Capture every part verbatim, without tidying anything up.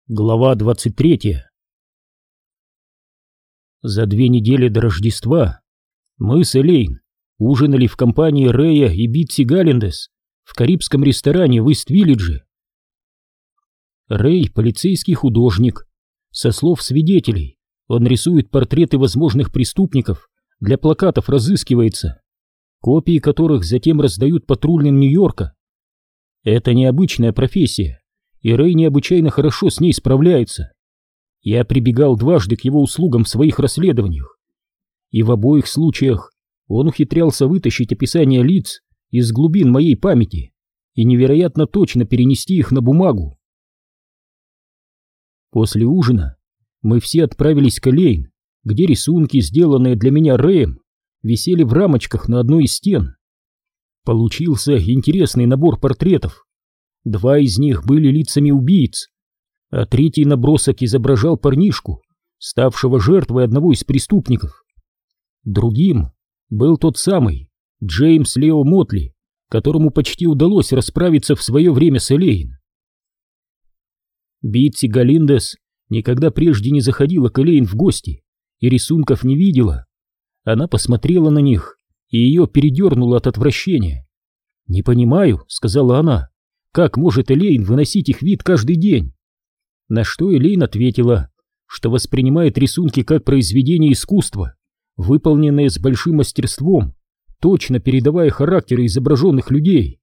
Глава двадцать третья. За две недели до Рождества мы с Элейн ужинали в компании Рэя и Битси Галлендес в карибском ресторане в Ист-Виллидже. Рэй — полицейский художник. Со слов свидетелей, он рисует портреты возможных преступников, для плакатов разыскивается, копии которых затем раздают патрульным Нью-Йорка. Это необычная профессия, и Рэй необычайно хорошо с ней справляется. Я прибегал дважды к его услугам в своих расследованиях, и в обоих случаях он ухитрялся вытащить описания лиц из глубин моей памяти и невероятно точно перенести их на бумагу. После ужина мы все отправились к Элейн, где рисунки, сделанные для меня Рэем, висели в рамочках на одной из стен. Получился интересный набор портретов. Два из них были лицами убийц, а третий набросок изображал парнишку, ставшего жертвой одного из преступников. Другим был тот самый Джеймс Лео Мотли, которому почти удалось расправиться в свое время с Элейн. Битси Галлендес никогда прежде не заходила к Элейн в гости и рисунков не видела. Она посмотрела на них, и ее передернуло от отвращения. «Не понимаю», — сказала она, — «как может Элейн выносить их вид каждый день?» На что Элейн ответила, что воспринимает рисунки как произведение искусства, выполненные с большим мастерством, точно передавая характеры изображенных людей.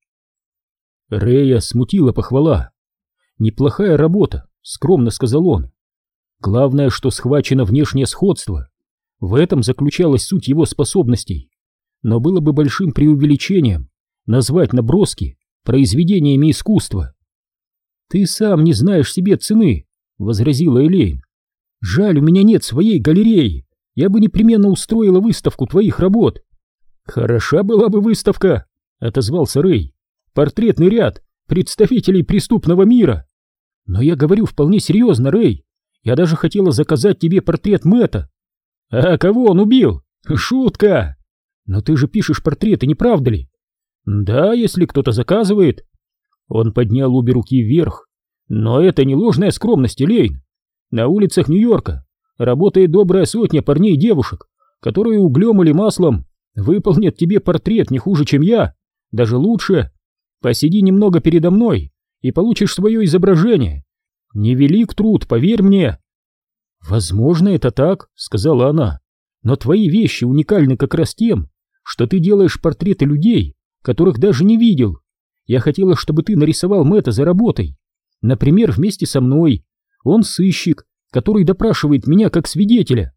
Рэя смутила похвала. «Неплохая работа», — скромно сказал он. «Главное, что схвачено внешнее сходство. В этом заключалась суть его способностей. Но было бы большим преувеличением назвать наброски произведениями искусства». «Ты сам не знаешь себе цены», — возразила Элейн. «Жаль, у меня нет своей галереи. Я бы непременно устроила выставку твоих работ». «Хороша была бы выставка», — отозвался Рэй. «Портретный ряд представителей преступного мира». «Но я говорю вполне серьезно, Рэй. Я даже хотела заказать тебе портрет Мэтта». «А кого он убил? Шутка!» «Но ты же пишешь портреты, не правда ли?» «Да, если кто-то заказывает». Он поднял обе руки вверх. «Но это не ложная скромность, Элейн. На улицах Нью-Йорка работает добрая сотня парней и девушек, которые углем или маслом выполнят тебе портрет не хуже, чем я, даже лучше. Посиди немного передо мной и получишь свое изображение. Невелик труд, поверь мне». «Возможно, это так», — сказала она, — «но твои вещи уникальны как раз тем, что ты делаешь портреты людей, которых даже не видел. Я хотела, чтобы ты нарисовал Мэтта за работой. Например, вместе со мной. Он сыщик, который допрашивает меня как свидетеля».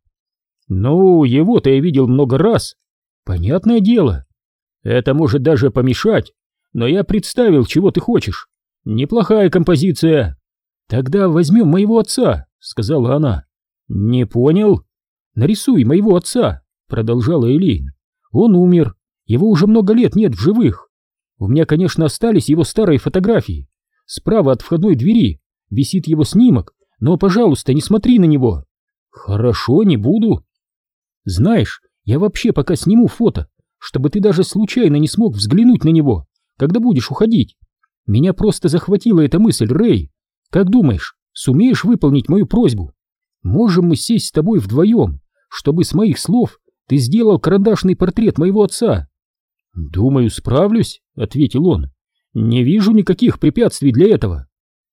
«Ну, его-то я видел много раз». «Понятное дело. Это может даже помешать, но я представил, чего ты хочешь. Неплохая композиция». «Тогда возьмем моего отца», — сказала она. «Не понял?» «Нарисуй моего отца», — продолжала Элейн. «Он умер. Его уже много лет нет в живых. У меня, конечно, остались его старые фотографии. Справа от входной двери висит его снимок, но, пожалуйста, не смотри на него». «Хорошо, не буду». «Знаешь, я вообще пока сниму фото, чтобы ты даже случайно не смог взглянуть на него, когда будешь уходить. Меня просто захватила эта мысль, Рэй. Как думаешь, сумеешь выполнить мою просьбу? Можем мы сесть с тобой вдвоем, чтобы с моих слов ты сделал карандашный портрет моего отца?» «Думаю, справлюсь», — ответил он. «Не вижу никаких препятствий для этого».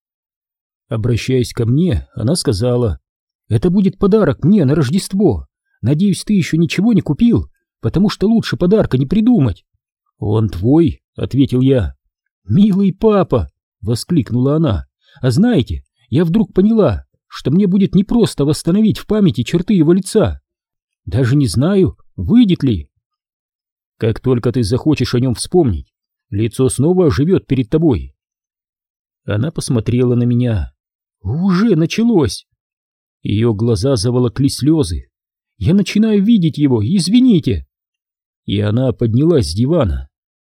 Обращаясь ко мне, она сказала: «Это будет подарок мне на Рождество. Надеюсь, ты еще ничего не купил, потому что лучше подарка не придумать». «Он твой», — ответил я. «Милый папа», — воскликнула она. «А знаете, я вдруг поняла, что мне будет непросто восстановить в памяти черты его лица. Даже не знаю, выйдет ли. Как только ты захочешь о нем вспомнить, лицо снова оживет перед тобой». Она посмотрела на меня. «Уже началось!» Ее глаза заволокли слезы. «Я начинаю видеть его, извините!» И она поднялась с дивана.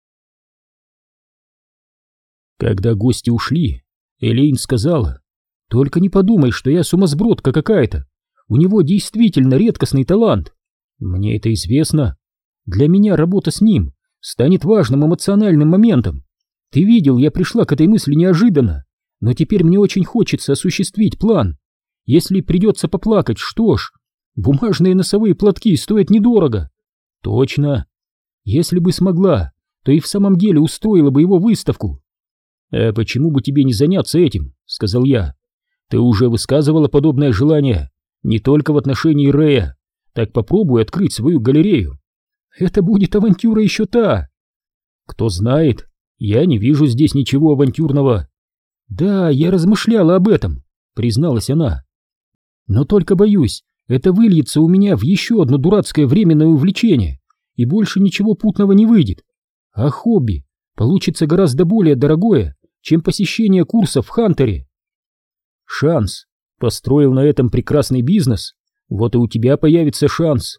Когда гости ушли, Элейн сказала: «Только не подумай, что я сумасбродка какая-то. У него действительно редкостный талант. Мне это известно. Для меня работа с ним станет важным эмоциональным моментом. Ты видел, я пришла к этой мысли неожиданно, но теперь мне очень хочется осуществить план. Если придется поплакать, что ж, бумажные носовые платки стоят недорого. Точно. Если бы смогла, то и в самом деле устроила бы его выставку. А почему бы тебе не заняться этим, сказал я. Ты уже высказывала подобное желание, не только в отношении Рэя. Так попробуй открыть свою галерею. Это будет авантюра еще та. Кто знает, я не вижу здесь ничего авантюрного. Да, я размышляла об этом, призналась она. Но только боюсь, это выльется у меня в еще одно дурацкое временное увлечение, и больше ничего путного не выйдет. А хобби получится гораздо более дорогое, чем посещение курсов в Хантере. Шанс. Построил на этом прекрасный бизнес, вот и у тебя появится шанс.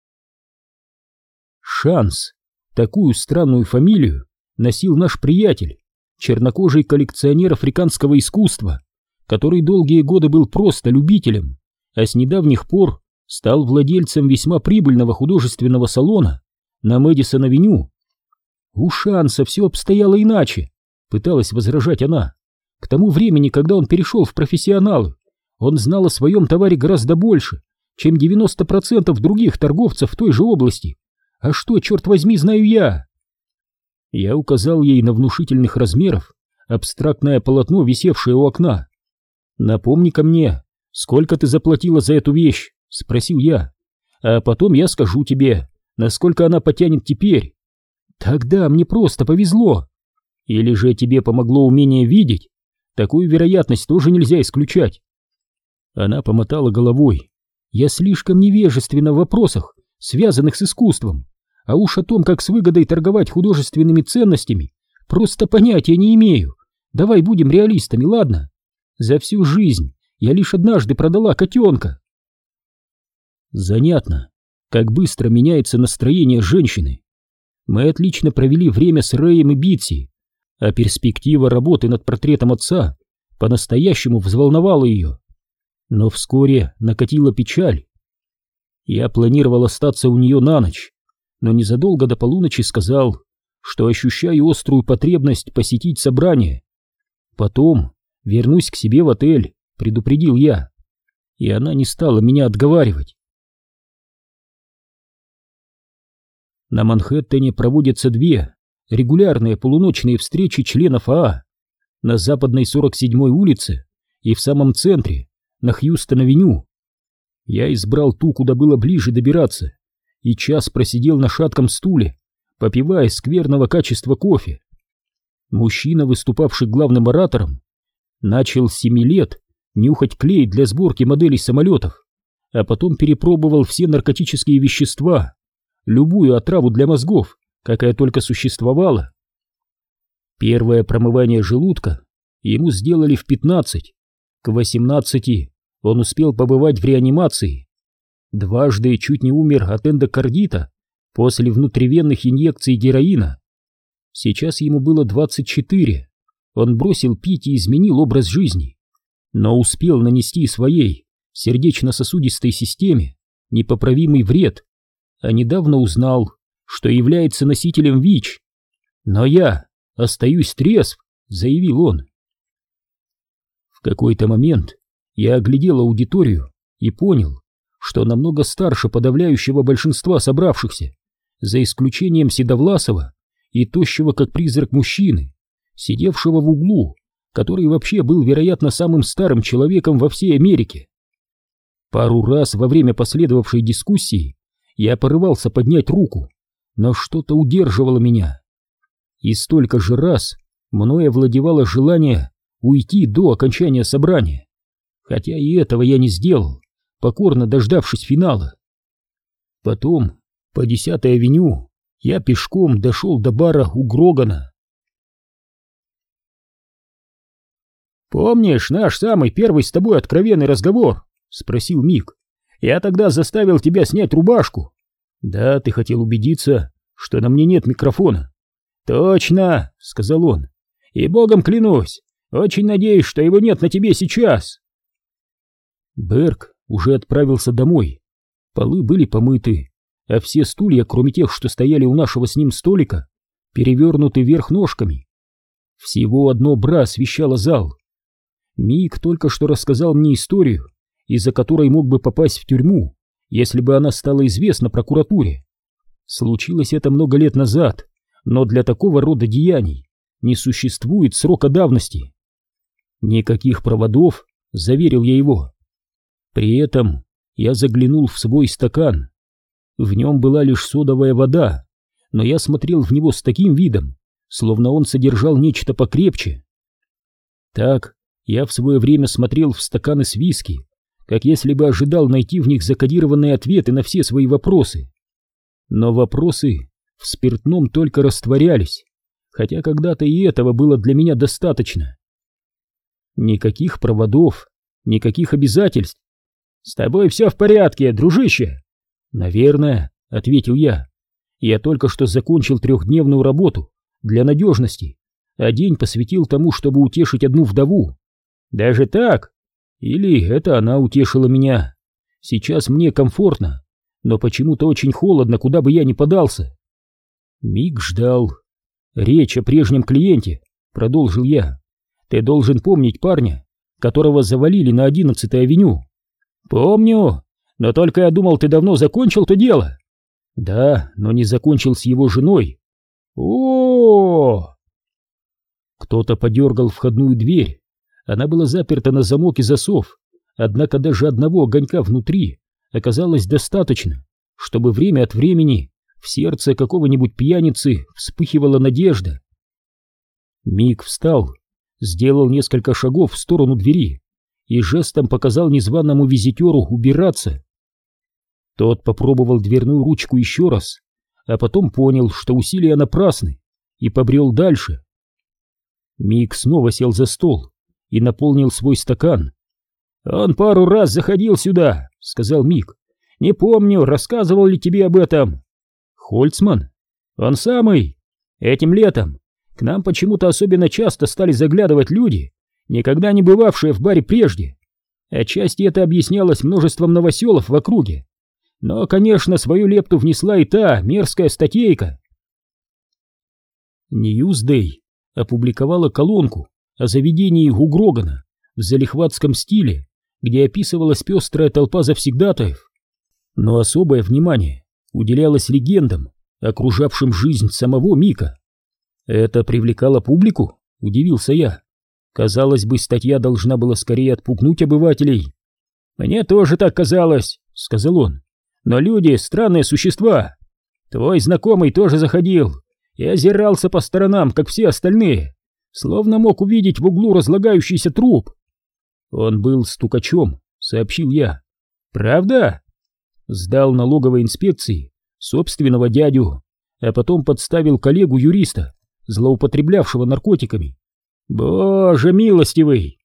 Шанс. Такую странную фамилию носил наш приятель, чернокожий коллекционер африканского искусства, который долгие годы был просто любителем, а с недавних пор стал владельцем весьма прибыльного художественного салона на Мэдисон-авеню. У Шанса все обстояло иначе, пыталась возражать она. К тому времени, когда он перешел в профессионалы, он знал о своем товаре гораздо больше, чем девяносто процентов других торговцев в той же области. А что, черт возьми, знаю я? Я указал ей на внушительных размеров абстрактное полотно, висевшее у окна. «Напомни-ка мне, сколько ты заплатила за эту вещь?» — спросил я. «А потом я скажу тебе, насколько она потянет теперь. Тогда мне просто повезло. Или же тебе помогло умение видеть? Такую вероятность тоже нельзя исключать». Она помотала головой. «Я слишком невежественна в вопросах, связанных с искусством, а уж о том, как с выгодой торговать художественными ценностями, просто понятия не имею. Давай будем реалистами, ладно? За всю жизнь я лишь однажды продала котенка». Занятно, как быстро меняется настроение женщины. Мы отлично провели время с Рэем и Битси, а перспектива работы над портретом отца по-настоящему взволновала ее. Но вскоре накатила печаль. Я планировал остаться у нее на ночь, но незадолго до полуночи сказал, что ощущаю острую потребность посетить собрание. Потом вернусь к себе в отель, предупредил я, и она не стала меня отговаривать. На Манхэттене проводятся две регулярные полуночные встречи членов АА на западной сорок седьмой улице и в самом центре, на Хьюстон-авеню. Я избрал ту, куда было ближе добираться, и час просидел на шатком стуле, попивая скверного качества кофе. Мужчина, выступавший главным оратором, начал с семи лет нюхать клей для сборки моделей самолетов, а потом перепробовал все наркотические вещества, любую отраву для мозгов, какая только существовала. Первое промывание желудка ему сделали в пятнадцать, к восемнадцати он успел побывать в реанимации. Дважды чуть не умер от эндокардита после внутривенных инъекций героина. Сейчас ему было двадцать четыре, он бросил пить и изменил образ жизни, но успел нанести своей сердечно-сосудистой системе непоправимый вред, а недавно узнал, что является носителем ВИЧ. «Но я остаюсь трезв», — заявил он. В какой-то момент я оглядел аудиторию и понял, что намного старше подавляющего большинства собравшихся, за исключением седовласого и тощего как призрак мужчины, сидевшего в углу, который вообще был, вероятно, самым старым человеком во всей Америке. Пару раз во время последовавшей дискуссии я порывался поднять руку, но что-то удерживало меня. И столько же раз мною овладевало желание уйти до окончания собрания, хотя и этого я не сделал, покорно дождавшись финала. Потом, по десятой авеню, я пешком дошел до бара у Грогана. «Помнишь наш самый первый с тобой откровенный разговор?» — спросил Мик. «Я тогда заставил тебя снять рубашку». «Да, ты хотел убедиться, что на мне нет микрофона». «Точно», — сказал он. «И богом клянусь, очень надеюсь, что его нет на тебе сейчас». Берг уже отправился домой. Полы были помыты, а все стулья, кроме тех, что стояли у нашего с ним столика, перевернуты вверх ножками. Всего одно бра освещало зал, Мик только что рассказал мне историю, из-за которой мог бы попасть в тюрьму, если бы она стала известна прокуратуре. Случилось это много лет назад, но для такого рода деяний не существует срока давности. Никаких проводов, заверил я его. При этом я заглянул в свой стакан. В нем была лишь содовая вода, но я смотрел в него с таким видом, словно он содержал нечто покрепче. Так я в свое время смотрел в стаканы с виски, как если бы ожидал найти в них закодированные ответы на все свои вопросы. Но вопросы в спиртном только растворялись, хотя когда-то и этого было для меня достаточно. Никаких проводов, никаких обязательств. «С тобой все в порядке, дружище?» «Наверное», — ответил я. «Я только что закончил трехдневную работу для надежности, а день посвятил тому, чтобы утешить одну вдову». «Даже так?» «Или это она утешила меня. Сейчас мне комфортно, но почему-то очень холодно, куда бы я ни подался». Мик ждал. «Речь о прежнем клиенте», — продолжил я. «Ты должен помнить парня, которого завалили на одиннадцатой авеню». «Помню, но только я думал, ты давно закончил то дело». «Да, но не закончил с его женой». О-о-о! Кто-то подергал входную дверь. Она была заперта на замок и засов, однако даже одного огонька внутри оказалось достаточно, чтобы время от времени в сердце какого-нибудь пьяницы вспыхивала надежда. Мик встал, сделал несколько шагов в сторону двери и жестом показал незваному визитеру убираться. Тот попробовал дверную ручку еще раз, а потом понял, что усилия напрасны, и побрел дальше. Мик снова сел за стол и наполнил свой стакан. «Он пару раз заходил сюда», — сказал Мик. «Не помню, рассказывал ли тебе об этом». «Хольцман?» «Он самый. Этим летом к нам почему-то особенно часто стали заглядывать люди, никогда не бывавшие в баре прежде. Отчасти это объяснялось множеством новоселов в округе. Но, конечно, свою лепту внесла и та мерзкая статейка». Ньюсдей опубликовала колонку о заведении у Грогана в залихватском стиле, где описывалась пестрая толпа завсегдатаев. Но особое внимание уделялось легендам, окружавшим жизнь самого Мика. «Это привлекало публику?» — удивился я. «Казалось бы, статья должна была скорее отпугнуть обывателей». «Мне тоже так казалось», — сказал он. «Но люди — странные существа. Твой знакомый тоже заходил и озирался по сторонам, как все остальные, словно мог увидеть в углу разлагающийся труп». «Он был стукачом», — сообщил я. «Правда?» «Сдал налоговой инспекции собственного дядю, а потом подставил коллегу-юриста, злоупотреблявшего наркотиками». «Боже милостивый!»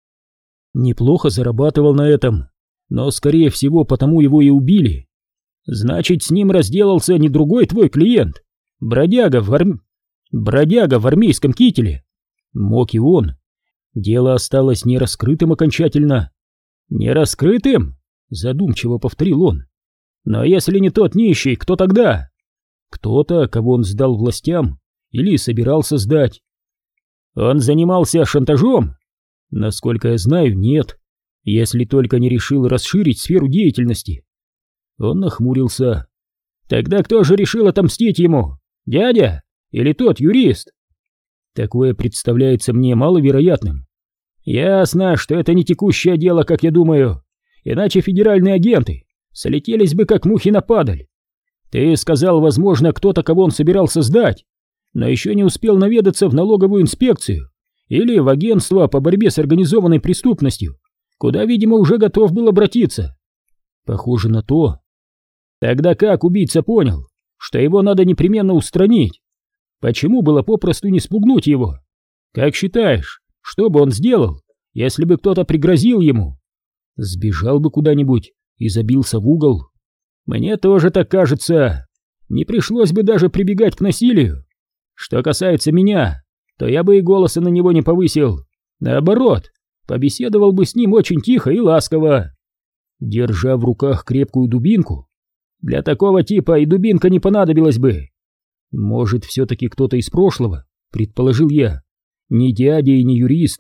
«Неплохо зарабатывал на этом, но, скорее всего, потому его и убили». «Значит, с ним разделался не другой твой клиент, бродяга в, арм... бродяга в армейском кителе?» «Мог и он. Дело осталось нераскрытым окончательно». «Нераскрытым?» — задумчиво повторил он. «Но если не тот нищий, кто тогда?» «Кто-то, кого он сдал властям или собирался сдать». «Он занимался шантажом?» «Насколько я знаю, нет, если только не решил расширить сферу деятельности». Он нахмурился. «Тогда кто же решил отомстить ему? Дядя или тот юрист?» «Такое представляется мне маловероятным». «Ясно, что это не текущее дело, как я думаю, иначе федеральные агенты слетелись бы как мухи на падаль. Ты сказал, возможно, кто-то, кого он собирался сдать, но еще не успел наведаться в налоговую инспекцию или в агентство по борьбе с организованной преступностью, куда, видимо, уже готов был обратиться». «Похоже на то». «Тогда как убийца понял, что его надо непременно устранить? Почему было попросту не спугнуть его? Как считаешь, что бы он сделал, если бы кто-то пригрозил ему?» «Сбежал бы куда-нибудь и забился в угол». «Мне тоже так кажется. Не пришлось бы даже прибегать к насилию. Что касается меня, то я бы и голоса на него не повысил. Наоборот, побеседовал бы с ним очень тихо и ласково, держа в руках крепкую дубинку. Для такого типа и дубинка не понадобилась бы». «Может, все-таки кто-то из прошлого?» — предположил я. «Не дядя и не юрист,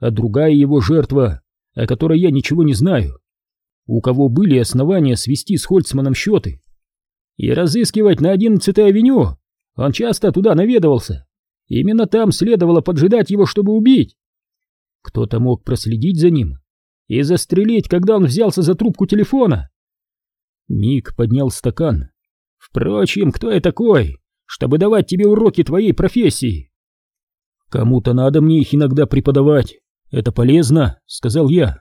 а другая его жертва, о которой я ничего не знаю. У кого были основания свести с Хольцманом счеты? И разыскивать на одиннадцатой авеню? Он часто туда наведывался. Именно там следовало поджидать его, чтобы убить. Кто-то мог проследить за ним и застрелить, когда он взялся за трубку телефона. Мик поднял стакан. Впрочем, кто я такой, чтобы давать тебе уроки твоей профессии? Кому-то надо мне их иногда преподавать. Это полезно, сказал я.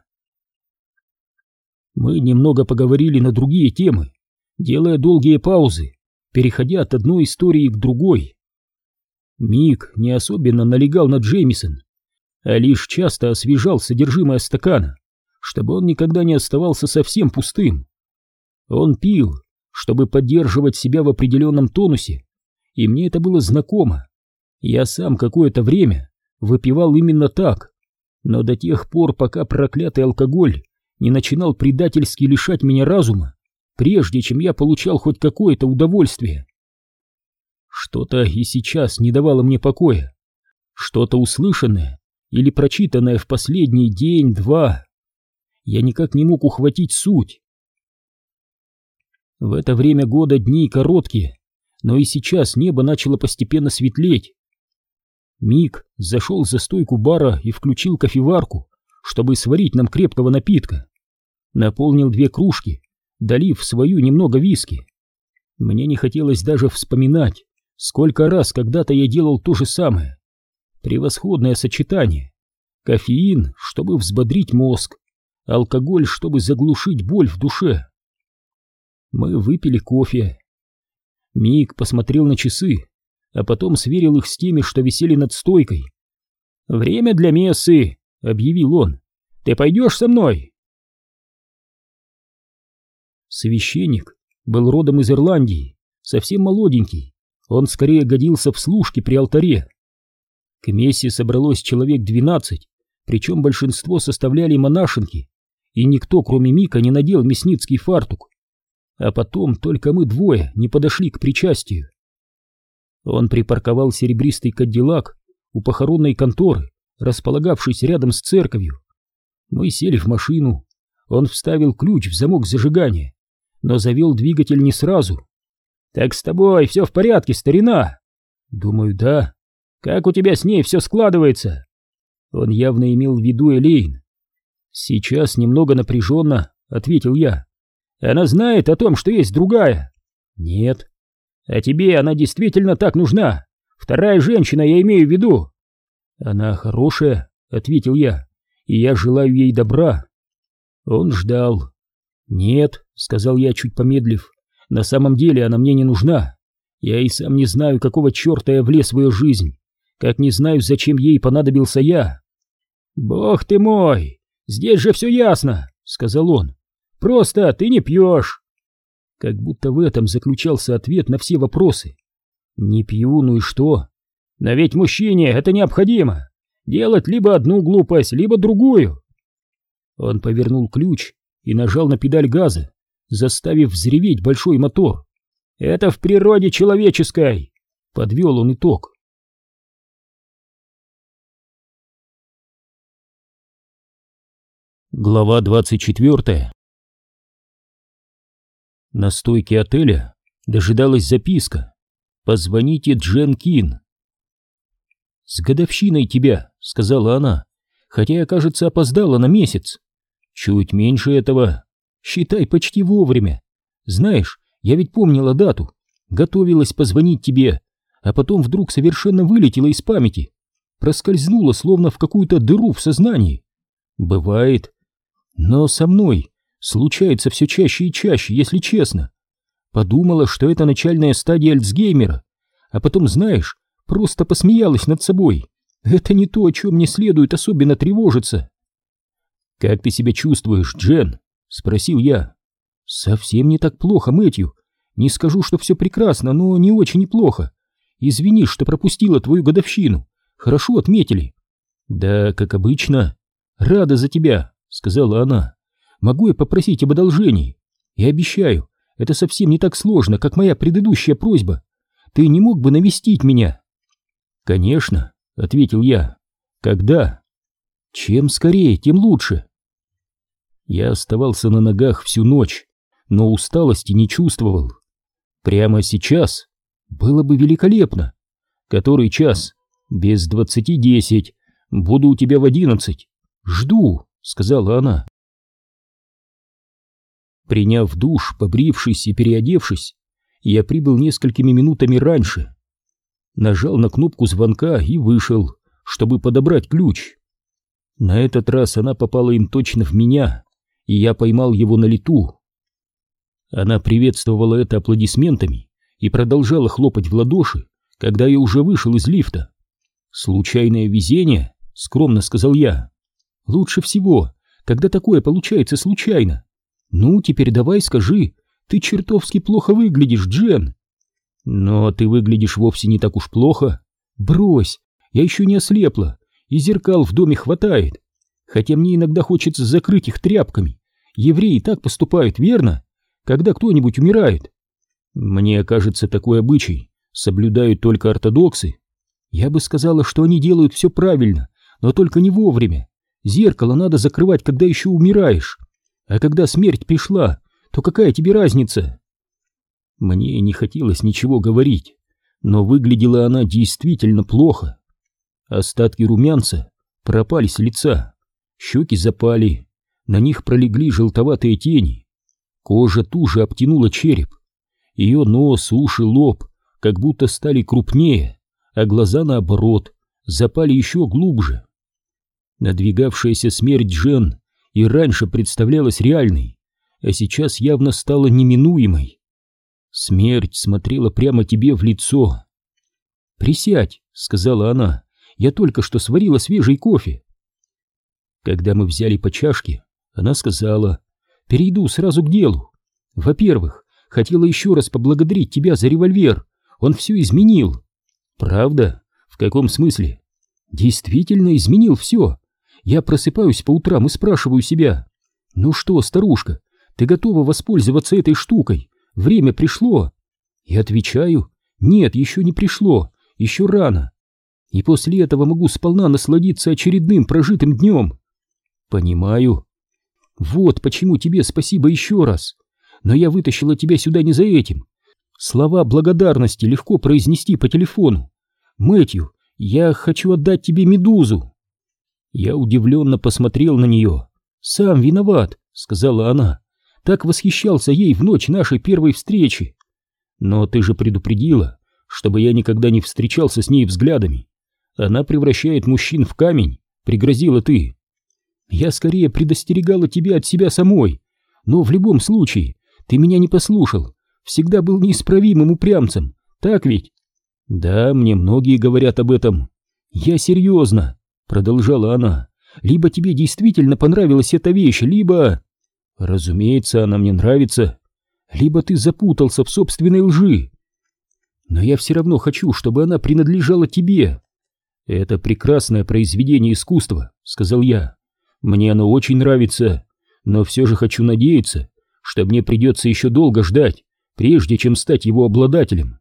Мы немного поговорили на другие темы, делая долгие паузы, переходя от одной истории к другой. Мик не особенно налегал на Джеймисон, а лишь часто освежал содержимое стакана, чтобы он никогда не оставался совсем пустым. Он пил, чтобы поддерживать себя в определенном тонусе, и мне это было знакомо. Я сам какое-то время выпивал именно так, но до тех пор, пока проклятый алкоголь не начинал предательски лишать меня разума, прежде чем я получал хоть какое-то удовольствие. Что-то и сейчас не давало мне покоя, что-то услышанное или прочитанное в последний день-два. Я никак не мог ухватить суть. В это время года дни короткие, но и сейчас небо начало постепенно светлеть. Мик зашел за стойку бара и включил кофеварку, чтобы сварить нам крепкого напитка. Наполнил две кружки, долив в свою немного виски. Мне не хотелось даже вспоминать, сколько раз когда-то я делал то же самое. Превосходное сочетание. Кофеин, чтобы взбодрить мозг, алкоголь, чтобы заглушить боль в душе. Мы выпили кофе. Мик посмотрел на часы, а потом сверил их с теми, что висели над стойкой. «Время для мессы», — объявил он. «Ты пойдешь со мной?» Священник был родом из Ирландии, совсем молоденький. Он скорее годился в служке при алтаре. К мессе собралось человек двенадцать, причем большинство составляли монашенки, и никто, кроме Мика, не надел мясницкий фартук. А потом только мы двое не подошли к причастию. Он припарковал серебристый кадиллак у похоронной конторы, располагавшейся рядом с церковью. Мы сели в машину. Он вставил ключ в замок зажигания, но завел двигатель не сразу. «Так с тобой все в порядке, старина?» «Думаю, да. Как у тебя с ней все складывается?» Он явно имел в виду Элейн. «Сейчас немного напряженно», — ответил я. «Она знает о том, что есть другая?» «Нет». «А тебе она действительно так нужна? Вторая женщина, я имею в виду». «Она хорошая», — ответил я, — «и я желаю ей добра». Он ждал. «Нет», — сказал я, чуть помедлив, — «на самом деле она мне не нужна. Я и сам не знаю, какого черта я влез в ее жизнь, как не знаю, зачем ей понадобился я». «Бог ты мой, здесь же все ясно», — сказал он. «Просто ты не пьешь». Как будто в этом заключался ответ на все вопросы. «Не пью, ну и что? Но ведь мужчине это необходимо. Делать либо одну глупость, либо другую». Он повернул ключ и нажал на педаль газа, заставив взреветь большой мотор. «Это в природе человеческой», — подвел он итог. Глава двадцать четвёртая. На стойке отеля дожидалась записка: «Позвоните Джен Кин». «С годовщиной тебя», — сказала она, хотя я, кажется, опоздала на месяц. «Чуть меньше этого. Считай, почти вовремя. Знаешь, я ведь помнила дату, готовилась позвонить тебе, а потом вдруг совершенно вылетела из памяти, проскользнула словно в какую-то дыру в сознании. Бывает. Но со мной случается все чаще и чаще, если честно. Подумала, что это начальная стадия Альцгеймера, а потом, знаешь, просто посмеялась над собой. Это не то, о чем мне следует особенно тревожиться». «Как ты себя чувствуешь, Джен?» — спросил я. «Совсем не так плохо, Мэтью. Не скажу, что все прекрасно, но не очень неплохо. Извини, что пропустила твою годовщину. Хорошо отметили». «Да, как обычно. Рада за тебя», — сказала она. «Могу я попросить об одолжении? И обещаю, это совсем не так сложно, как моя предыдущая просьба. Ты не мог бы навестить меня?» «Конечно», — ответил я. «Когда?» Чем скорее, тем лучше. Я оставался на ногах всю ночь, но усталости не чувствовал. Прямо сейчас было бы великолепно. Который час? Без двадцати десять. Буду у тебя в одиннадцать. Жду, сказала она. Приняв душ, побрившись и переодевшись, я прибыл несколькими минутами раньше. Нажал на кнопку звонка и вышел, чтобы подобрать ключ. На этот раз она попала им точно в меня, и я поймал его на лету. Она приветствовала это аплодисментами и продолжала хлопать в ладоши, когда я уже вышел из лифта. «Случайное везение», — скромно сказал я. «Лучше всего, когда такое получается случайно. Ну, теперь давай скажи, ты чертовски плохо выглядишь, Джен». «Но ты выглядишь вовсе не так уж плохо». «Брось, я еще не ослепла, и зеркал в доме хватает. Хотя мне иногда хочется закрыть их тряпками. Евреи так поступают, верно? Когда кто-нибудь умирает». «Мне кажется, такой обычай соблюдают только ортодоксы». «Я бы сказала, что они делают все правильно, но только не вовремя. Зеркало надо закрывать, когда еще умираешь. А когда смерть пришла, то какая тебе разница?» Мне не хотелось ничего говорить, но выглядела она действительно плохо. Остатки румянца пропали с лица, щеки запали, на них пролегли желтоватые тени. Кожа туже обтянула череп. Ее нос, уши, лоб как будто стали крупнее, а глаза, наоборот, запали еще глубже. Надвигавшаяся смерть Джен и раньше представлялась реальной, а сейчас явно стала неминуемой. Смерть смотрела прямо тебе в лицо. «Присядь», — сказала она, — «я только что сварила свежий кофе». Когда мы взяли по чашке, она сказала: «Перейду сразу к делу. Во-первых, хотела еще раз поблагодарить тебя за револьвер, он все изменил». «Правда? В каком смысле?» «Действительно изменил все. Я просыпаюсь по утрам и спрашиваю себя: ну что, старушка, ты готова воспользоваться этой штукой? Время пришло?» И отвечаю: нет, еще не пришло, еще рано. И после этого могу сполна насладиться очередным прожитым днем. Понимаю. Вот почему тебе спасибо еще раз. Но я вытащила тебя сюда не за этим. Слова благодарности легко произнести по телефону. Мэтью, я хочу отдать тебе медузу. Я удивленно посмотрел на нее. «Сам виноват», — сказала она. «Так восхищался ей в ночь нашей первой встречи. Но ты же предупредила, чтобы я никогда не встречался с ней взглядами. Она превращает мужчин в камень», — пригрозила ты. «Я скорее предостерегала тебя от себя самой. Но в любом случае ты меня не послушал. Всегда был неисправимым упрямцем. Так ведь?» «Да, мне многие говорят об этом». «Я серьезно», — продолжала она. «Либо тебе действительно понравилась эта вещь, либо...» «Разумеется, она мне нравится». «Либо ты запутался в собственной лжи». «Но я все равно хочу, чтобы она принадлежала тебе». «Это прекрасное произведение искусства», — сказал я. «Мне оно очень нравится, но все же хочу надеяться, что мне придется еще долго ждать, прежде чем стать его обладателем».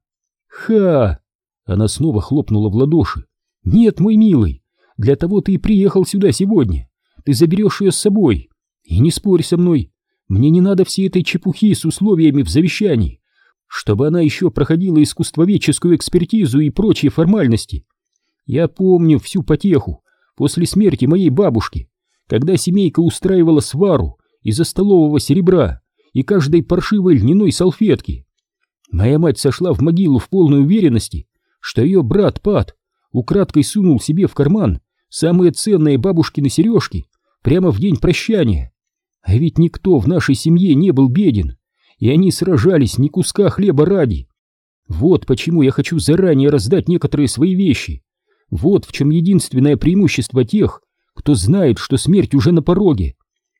«Ха!» — она снова хлопнула в ладоши. «Нет, мой милый, для того ты и приехал сюда сегодня. Ты заберешь ее с собой. И не спорь со мной, мне не надо всей этой чепухи с условиями в завещании, чтобы она еще проходила искусствоведческую экспертизу и прочие формальности. Я помню всю потеху после смерти моей бабушки, когда семейка устраивала свару из-за столового серебра и каждой паршивой льняной салфетки. Моя мать сошла в могилу в полной уверенности, что ее брат Пат украдкой сунул себе в карман самые ценные бабушкины сережки прямо в день прощания. А ведь никто в нашей семье не был беден, и они сражались ни куска хлеба ради. Вот почему я хочу заранее раздать некоторые свои вещи. Вот в чем единственное преимущество тех, кто знает, что смерть уже на пороге.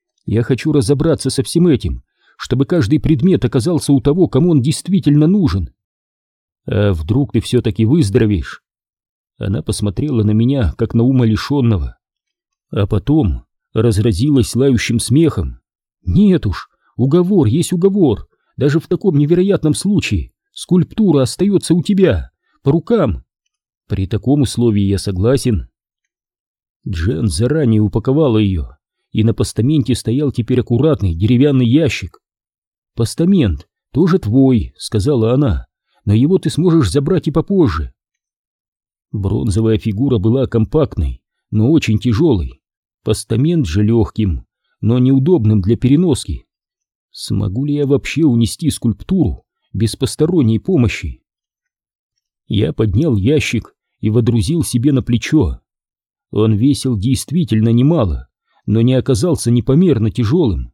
Я хочу разобраться со всем этим, чтобы каждый предмет оказался у того, кому он действительно нужен. А вдруг ты все-таки выздоровеешь?» Она посмотрела на меня, как на умалишенного, а потом разразилась лающим смехом. «Нет уж, уговор есть уговор. Даже в таком невероятном случае скульптура остается у тебя, по рукам. При таком условии я согласен». Джен заранее упаковала ее, и на постаменте стоял теперь аккуратный деревянный ящик. «Постамент тоже твой», — сказала она, — «но его ты сможешь забрать и попозже». Бронзовая фигура была компактной, но очень тяжелой, постамент же легким, но неудобным для переноски. Смогу ли я вообще унести скульптуру без посторонней помощи? Я поднял ящик и водрузил себе на плечо. Он весил действительно немало, но не оказался непомерно тяжелым.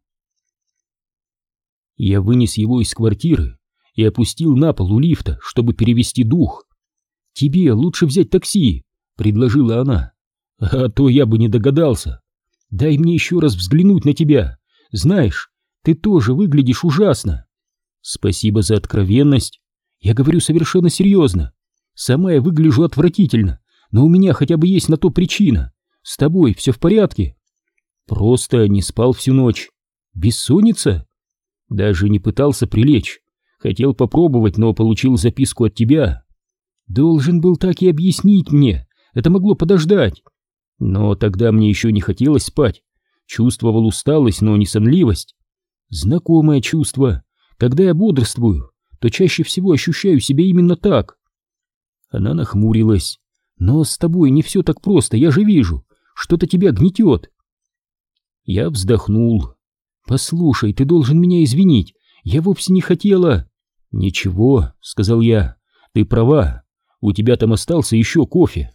Я вынес его из квартиры и опустил на пол у лифта, чтобы перевести дух. «Тебе лучше взять такси», — предложила она. «А то я бы не догадался. Дай мне еще раз взглянуть на тебя. Знаешь, ты тоже выглядишь ужасно». «Спасибо за откровенность. Я говорю совершенно серьезно. Сама я выгляжу отвратительно, но у меня хотя бы есть на то причина. С тобой все в порядке?» «Просто не спал всю ночь. Бессонница?» «Даже не пытался прилечь. Хотел попробовать, но получил записку от тебя». «Должен был так и объяснить мне. Это могло подождать». «Но тогда мне еще не хотелось спать. Чувствовал усталость, но не сонливость. Знакомое чувство. Когда я бодрствую, то чаще всего ощущаю себя именно так». Она нахмурилась. «Но с тобой не все так просто, я же вижу. Что-то тебя гнетет». Я вздохнул. «Послушай, ты должен меня извинить. Я вовсе не хотела...» «Ничего», — сказал я, — «ты права. У тебя там остался еще кофе».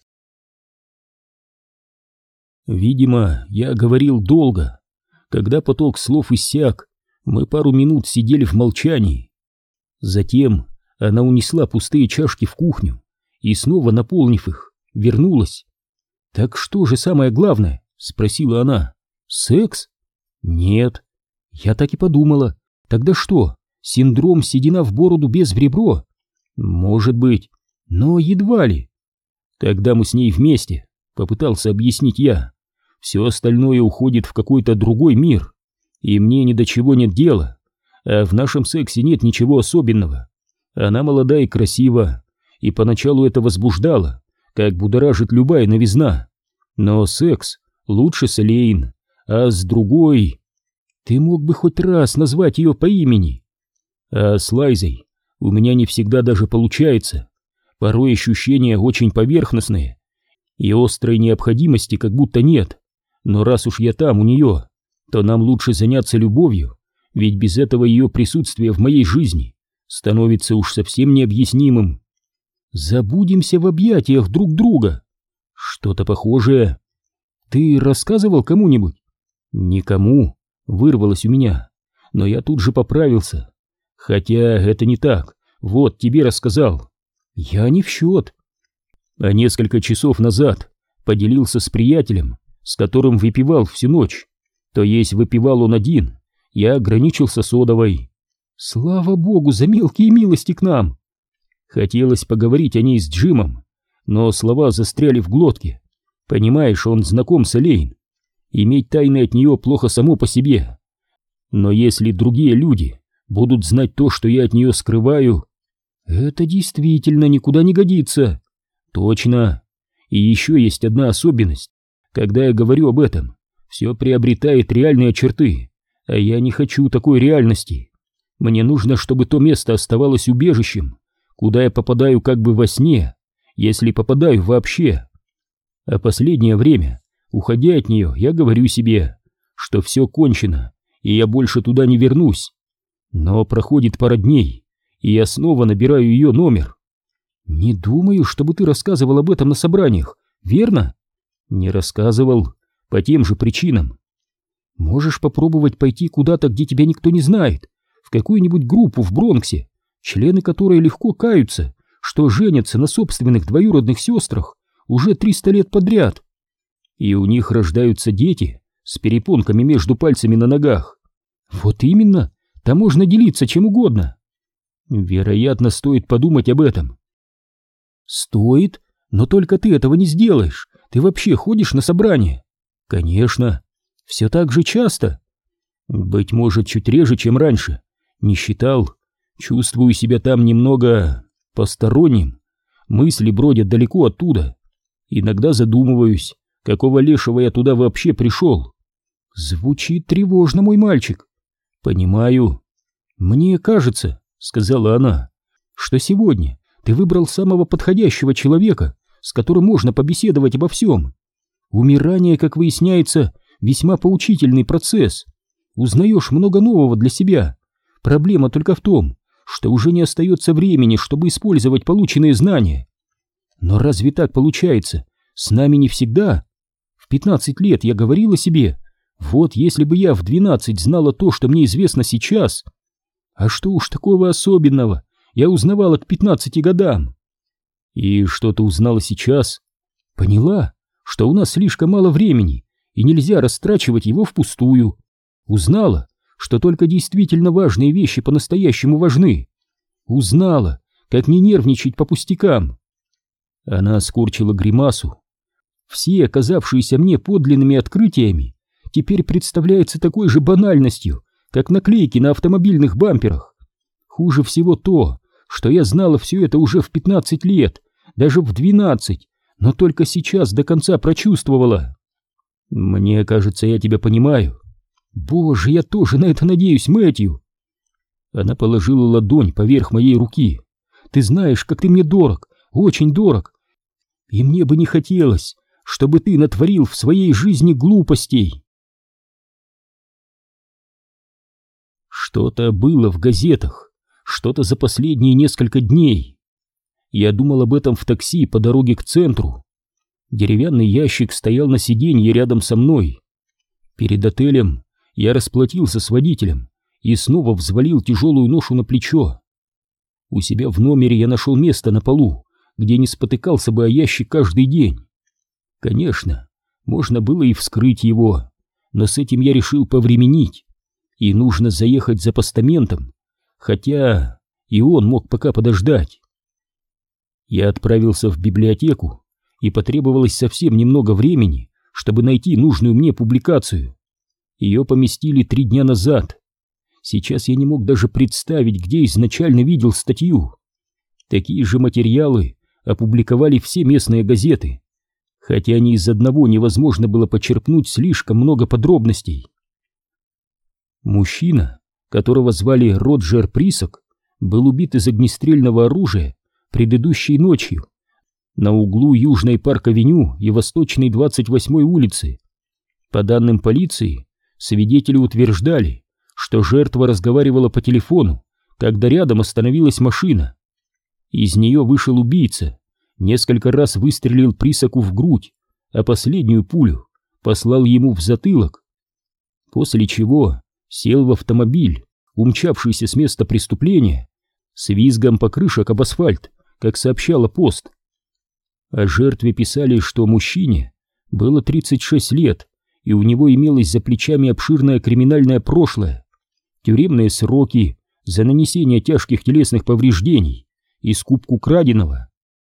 Видимо, я говорил долго. Когда поток слов иссяк, мы пару минут сидели в молчании. Затем она унесла пустые чашки в кухню и, снова наполнив их, вернулась. «Так что же самое главное?» — спросила она. «Секс?» «Нет». «Я так и подумала. Тогда что, синдром седина в бороду без в ребро?» «Может быть, но едва ли». «Когда мы с ней вместе», — попытался объяснить я, — «все остальное уходит в какой-то другой мир, и мне ни до чего нет дела, а в нашем сексе нет ничего особенного. Она молода и красива, и поначалу это возбуждало, как будоражит любая новизна, но секс лучше с Элейн, а с другой... Ты мог бы хоть раз назвать ее по имени. А с Лайзой у меня не всегда даже получается. Порой ощущения очень поверхностные, и острой необходимости как будто нет. Но раз уж я там у нее, то нам лучше заняться любовью, ведь без этого ее присутствие в моей жизни становится уж совсем необъяснимым. Забудемся в объятиях друг друга. Что-то похожее. Ты рассказывал кому-нибудь? Никому. Вырвалось у меня, но я тут же поправился. Хотя это не так. Вот, тебе рассказал. Я не в счет. А несколько часов назад поделился с приятелем, с которым выпивал всю ночь. То есть выпивал он один, я ограничился содовой. Слава богу за мелкие милости к нам. Хотелось поговорить о ней с Джимом, но слова застряли в глотке. Понимаешь, он знаком с Элейн. Иметь тайны от нее плохо само по себе. Но если другие люди будут знать то, что я от нее скрываю, это действительно никуда не годится. Точно. И еще есть одна особенность. Когда я говорю об этом, все приобретает реальные черты, а я не хочу такой реальности. Мне нужно, чтобы то место оставалось убежищем, куда я попадаю как бы во сне, если попадаю вообще. А последнее время, уходя от нее, я говорю себе, что все кончено, и я больше туда не вернусь. Но проходит пара дней, и я снова набираю ее номер. Не думаю, чтобы ты рассказывал об этом на собраниях, верно? Не рассказывал, по тем же причинам. Можешь попробовать пойти куда-то, где тебя никто не знает, в какую-нибудь группу в Бронксе, члены которой легко каются, что женятся на собственных двоюродных сестрах уже триста лет подряд. И у них рождаются дети с перепонками между пальцами на ногах. Вот именно, там можно делиться чем угодно. Вероятно, стоит подумать об этом. Стоит, но только ты этого не сделаешь. Ты вообще ходишь на собрания? Конечно. Все так же часто? Быть может, чуть реже, чем раньше. Не считал. Чувствую себя там немного посторонним. Мысли бродят далеко оттуда. Иногда задумываюсь, Какого лешего я туда вообще пришел? Звучит тревожно, мой мальчик. Понимаю. Мне кажется, сказала она, что сегодня ты выбрал самого подходящего человека, с которым можно побеседовать обо всем. Умирание, как выясняется, весьма поучительный процесс. Узнаешь много нового для себя. Проблема только в том, что уже не остается времени, чтобы использовать полученные знания. Но разве так получается? С нами не всегда. В пятнадцать лет я говорила себе, вот если бы я в двенадцать знала то, что мне известно сейчас. А что уж такого особенного я узнавала к пятнадцати годам. И что ты узнала сейчас? Поняла, что у нас слишком мало времени, и нельзя растрачивать его впустую. Узнала, что только действительно важные вещи по-настоящему важны. Узнала, как не нервничать по пустякам. Она скорчила гримасу. Все, оказавшиеся мне подлинными открытиями, теперь представляются такой же банальностью, как наклейки на автомобильных бамперах. Хуже всего то, что я знала все это уже в пятнадцать лет, даже в двенадцать, но только сейчас до конца прочувствовала. Мне кажется, я тебя понимаю. Боже, я тоже на это надеюсь, Мэтью. Она положила ладонь поверх моей руки. Ты знаешь, как ты мне дорог, очень дорог. И мне бы не хотелось, чтобы ты натворил в своей жизни глупостей. Что-то было в газетах, что-то за последние несколько дней. Я думал об этом в такси по дороге к центру. Деревянный ящик стоял на сиденье рядом со мной. Перед отелем я расплатился с водителем и снова взвалил тяжелую ношу на плечо. У себя в номере я нашел место на полу, где не спотыкался бы о ящик каждый день. Конечно, можно было и вскрыть его, но с этим я решил повременить, и нужно заехать за постаментом, хотя и он мог пока подождать. Я отправился в библиотеку, и потребовалось совсем немного времени, чтобы найти нужную мне публикацию. Ее поместили три дня назад. Сейчас я не мог даже представить, где изначально видел статью. Такие же материалы опубликовали все местные газеты, хотя ни из одного невозможно было почерпнуть слишком много подробностей. Мужчина, которого звали Роджер Присок, был убит из огнестрельного оружия предыдущей ночью на углу Южной Парк-авеню и Восточной двадцать восьмой улицы. По данным полиции, свидетели утверждали, что жертва разговаривала по телефону, когда рядом остановилась машина. Из нее вышел убийца, несколько раз выстрелил Присоку в грудь, а последнюю пулю послал ему в затылок. После чего сел в автомобиль, умчавшийся с места преступления, с визгом покрышек об асфальт, как сообщала Пост. О жертве писали, что мужчине было тридцать шесть лет, и у него имелось за плечами обширное криминальное прошлое, тюремные сроки за нанесение тяжких телесных повреждений и скупку краденого.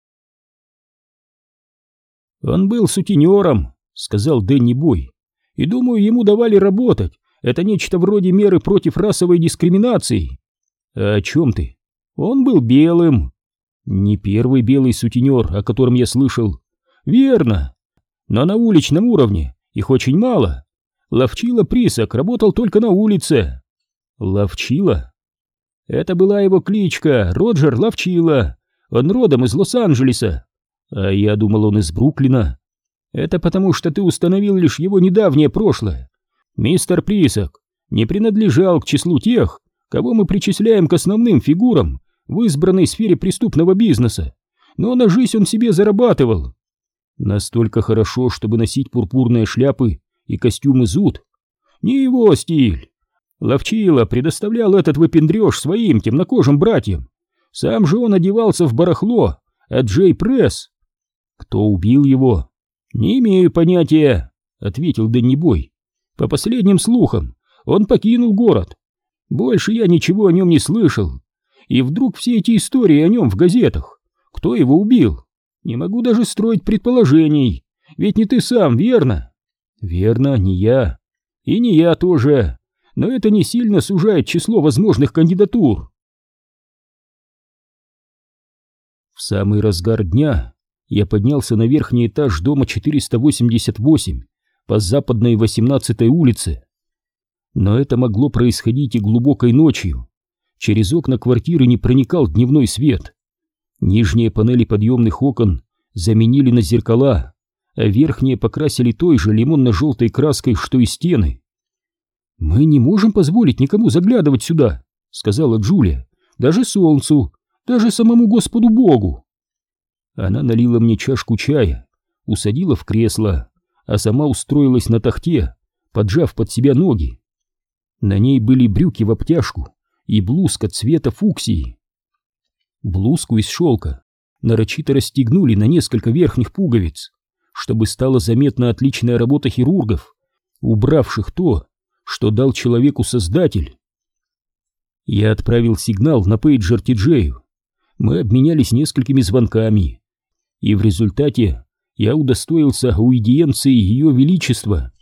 «Он был сутенером», — сказал Дэнни Бой, — «и, думаю, ему давали работать. Это нечто вроде меры против расовой дискриминации». «А о чем ты?» «Он был белым». «Не первый белый сутенер, о котором я слышал». «Верно, но на уличном уровне их очень мало. Ловчила Присок работал только на улице». «Ловчила?» «Это была его кличка, Роджер Ловчила. Он родом из Лос-Анджелеса». «А я думал, он из Бруклина». «Это потому, что ты установил лишь его недавнее прошлое. Мистер Присок не принадлежал к числу тех, кого мы причисляем к основным фигурам в избранной сфере преступного бизнеса, но на жизнь он себе зарабатывал. Настолько хорошо, чтобы носить пурпурные шляпы и костюмы зуд. Не его стиль. Ловчила предоставлял этот выпендреж своим темнокожим братьям. Сам же он одевался в барахло от Джей Пресс». «Кто убил его?» «Не имею понятия», — ответил Дэнни Бой. «По последним слухам, он покинул город. Больше я ничего о нем не слышал. И вдруг все эти истории о нем в газетах. Кто его убил? Не могу даже строить предположений. Ведь не ты сам, верно?» «Верно, не я. И не я тоже. Но это не сильно сужает число возможных кандидатур». В самый разгар дня Я поднялся на верхний этаж дома четыреста восемьдесят восемь по западной восемнадцатой улице. Но это могло происходить и глубокой ночью. Через окна квартиры не проникал дневной свет. Нижние панели подъемных окон заменили на зеркала, а верхние покрасили той же лимонно-желтой краской, что и стены. «Мы не можем позволить никому заглядывать сюда», — сказала Джулия, — «даже солнцу, даже самому Господу Богу». Она налила мне чашку чая, усадила в кресло, а сама устроилась на тахте, поджав под себя ноги. На ней были брюки в обтяжку и блузка цвета фуксии. Блузку из шелка нарочито расстегнули на несколько верхних пуговиц, чтобы стала заметна отличная работа хирургов, убравших то, что дал человеку Создатель. Я отправил сигнал на пейджер Ти-Джею. Мы обменялись несколькими звонками, и в результате я удостоился аудиенции Ее Величества.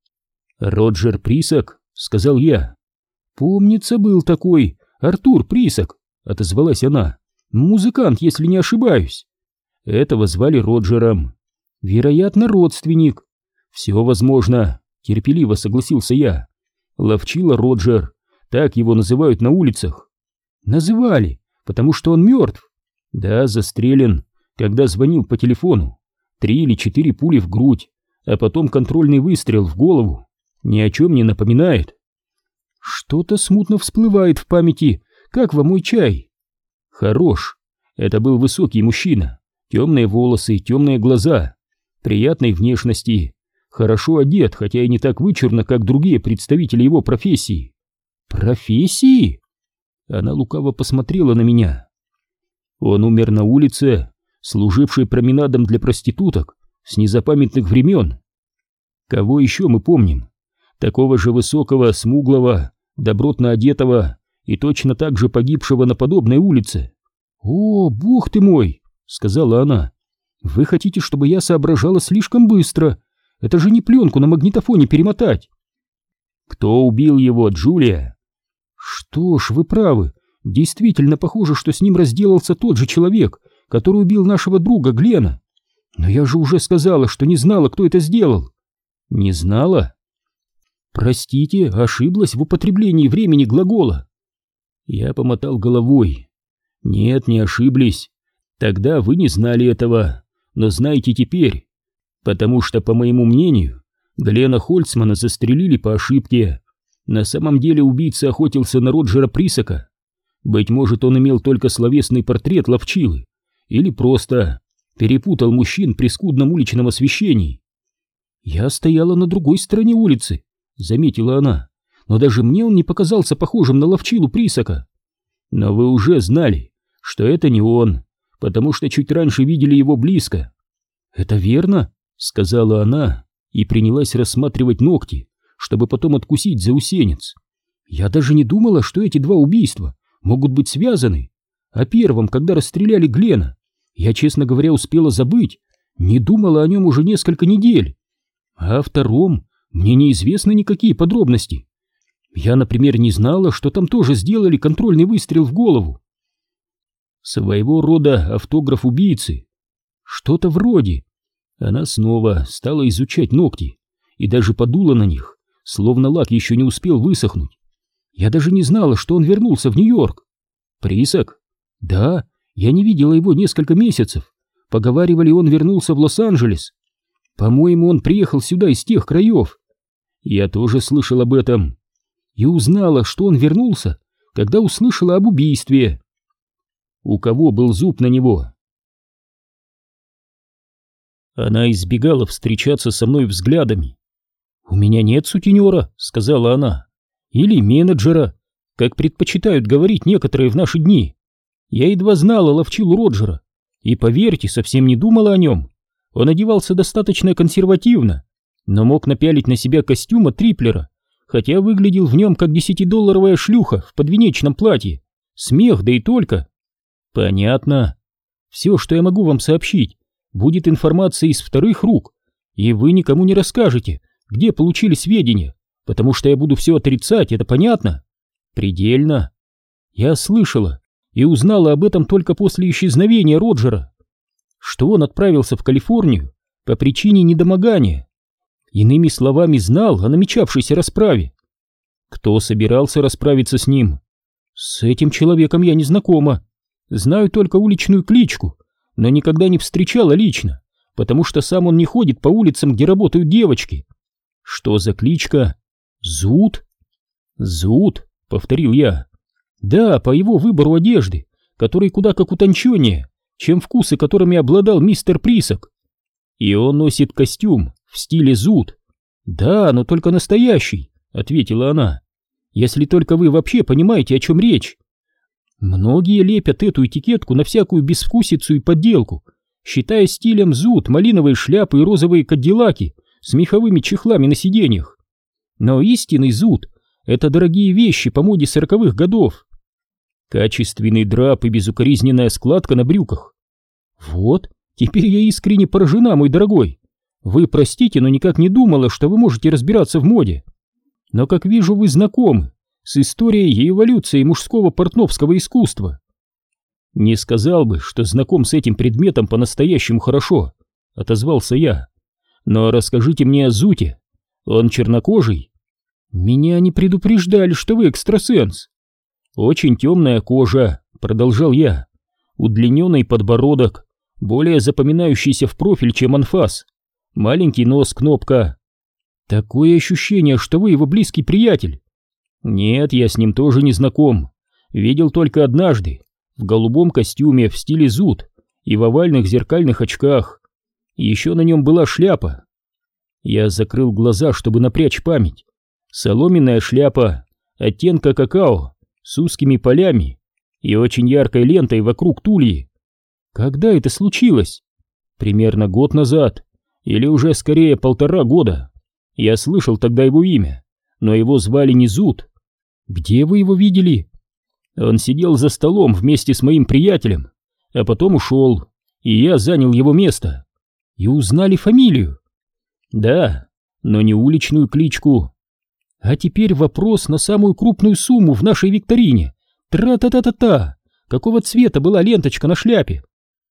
«Роджер Присок», — сказал я. «Помнится, был такой Артур Присок», — отозвалась она. «Музыкант, если не ошибаюсь». Этого звали Роджером. «Вероятно, родственник». «Все возможно», — терпеливо согласился я. «Ловчила Роджер, так его называют на улицах». «Называли, потому что он мертв». «Да, застрелен, когда звонил по телефону. Три или четыре пули в грудь, а потом контрольный выстрел в голову. Ни о чем не напоминает». «Что-то смутно всплывает в памяти. Как вам мой чай?» «Хорош. Это был высокий мужчина. Темные волосы, темные глаза, приятной внешности, хорошо одет, хотя и не так вычурно, как другие представители его профессии». «Профессии?» Она лукаво посмотрела на меня. «Он умер на улице, служившей променадом для проституток с незапамятных времен. Кого еще мы помним? Такого же высокого, смуглого, добротно одетого и точно так же погибшего на подобной улице». «О, бог ты мой!» — сказала она. «Вы хотите, чтобы я соображала слишком быстро? Это же не пленку на магнитофоне перемотать». «Кто убил его, Джулия?» «Что ж, вы правы. Действительно похоже, что с ним разделался тот же человек, который убил нашего друга Глена. Но я же уже сказала, что не знала, кто это сделал». «Не знала?» «Простите, ошиблась в употреблении времени глагола». Я помотал головой. «Нет, не ошиблись. Тогда вы не знали этого, но знаете теперь, потому что, по моему мнению, Глена Хольцмана застрелили по ошибке. На самом деле убийца охотился на Роджера Присока. Быть может, он имел только словесный портрет ловчилы, или просто перепутал мужчин при скудном уличном освещении». «Я стояла на другой стороне улицы», — заметила она, «но даже мне он не показался похожим на ловчилу Присока». «Но вы уже знали, что это не он, потому что чуть раньше видели его близко». «Это верно», — сказала она и принялась рассматривать ногти, чтобы потом откусить заусенец. «Я даже не думала, что эти два убийства могут быть связаны. О первом, когда расстреляли Глена, я, честно говоря, успела забыть, не думала о нем уже несколько недель. А о втором мне неизвестны никакие подробности. Я, например, не знала, что там тоже сделали контрольный выстрел в голову». «Своего рода автограф убийцы». «Что-то вроде». Она снова стала изучать ногти и даже подула на них, словно лак еще не успел высохнуть. «Я даже не знала, что он вернулся в Нью-Йорк». «Присок?» «Да, я не видела его несколько месяцев. Поговаривали, он вернулся в Лос-Анджелес. По-моему, он приехал сюда из тех краев». «Я тоже слышал об этом». «И узнала, что он вернулся, когда услышала об убийстве». «У кого был зуб на него?» Она избегала встречаться со мной взглядами. «У меня нет сутенера», — сказала она, — «или менеджера, как предпочитают говорить некоторые в наши дни. Я едва знала ловчилу Роджера, и, поверьте, совсем не думала о нем. Он одевался достаточно консервативно, но мог напялить на себя костюм от Триплера, хотя выглядел в нем как десятидолларовая шлюха в подвенечном платье. Смех, да и только». «Понятно. Все, что я могу вам сообщить, будет информация из вторых рук, и вы никому не расскажете, где получили сведения, потому что я буду все отрицать, это понятно?» «Предельно. Я слышала и узнала об этом только после исчезновения Роджера». что он отправился в Калифорнию по причине недомогания. Иными словами, знал о намечавшейся расправе. Кто собирался расправиться с ним? С этим человеком я не знакома. Знаю только уличную кличку, но никогда не встречала лично, потому что сам он не ходит по улицам, где работают девочки. Что за кличка? Зуд? Зуд, повторил я. Да, по его выбору одежды, который куда как утонченнее, чем вкусы, которыми обладал мистер Присок. И он носит костюм в стиле Зуд. Да, но только настоящий, ответила она. Если только вы вообще понимаете, о чем речь. Многие лепят эту этикетку на всякую безвкусицу и подделку, считая стилем Зуд малиновые шляпы и розовые кадиллаки с меховыми чехлами на сиденьях. Но истинный Зуд — это дорогие вещи по моде сороковых годов. Качественный драп и безукоризненная складка на брюках. Вот, теперь я искренне поражена, мой дорогой. Вы простите, но никак не думала, что вы можете разбираться в моде. Но, как вижу, вы знакомы с историей и эволюцией мужского портновского искусства. Не сказал бы, что знаком с этим предметом по-настоящему хорошо, отозвался я. Но расскажите мне о Зуте. Он чернокожий? Меня не предупреждали, что вы экстрасенс. Очень темная кожа, продолжал я. Удлиненный подбородок, более запоминающийся в профиль, чем анфас. Маленький нос, кнопка. Такое ощущение, что вы его близкий приятель. Нет, я с ним тоже не знаком. Видел только однажды, в голубом костюме в стиле Зуд и в овальных зеркальных очках. Еще на нем была шляпа. Я закрыл глаза, чтобы напрячь память. Соломенная шляпа, оттенка какао, с узкими полями и очень яркой лентой вокруг тульи. Когда это случилось? Примерно год назад, или уже скорее полтора года. Я слышал тогда его имя, но его звали не Зуд. Где вы его видели? Он сидел за столом вместе с моим приятелем, а потом ушел, и я занял его место. И узнали фамилию? Да, но не уличную кличку. А теперь вопрос на самую крупную сумму в нашей викторине. Тра-та-та-та-та! Какого цвета была ленточка на шляпе?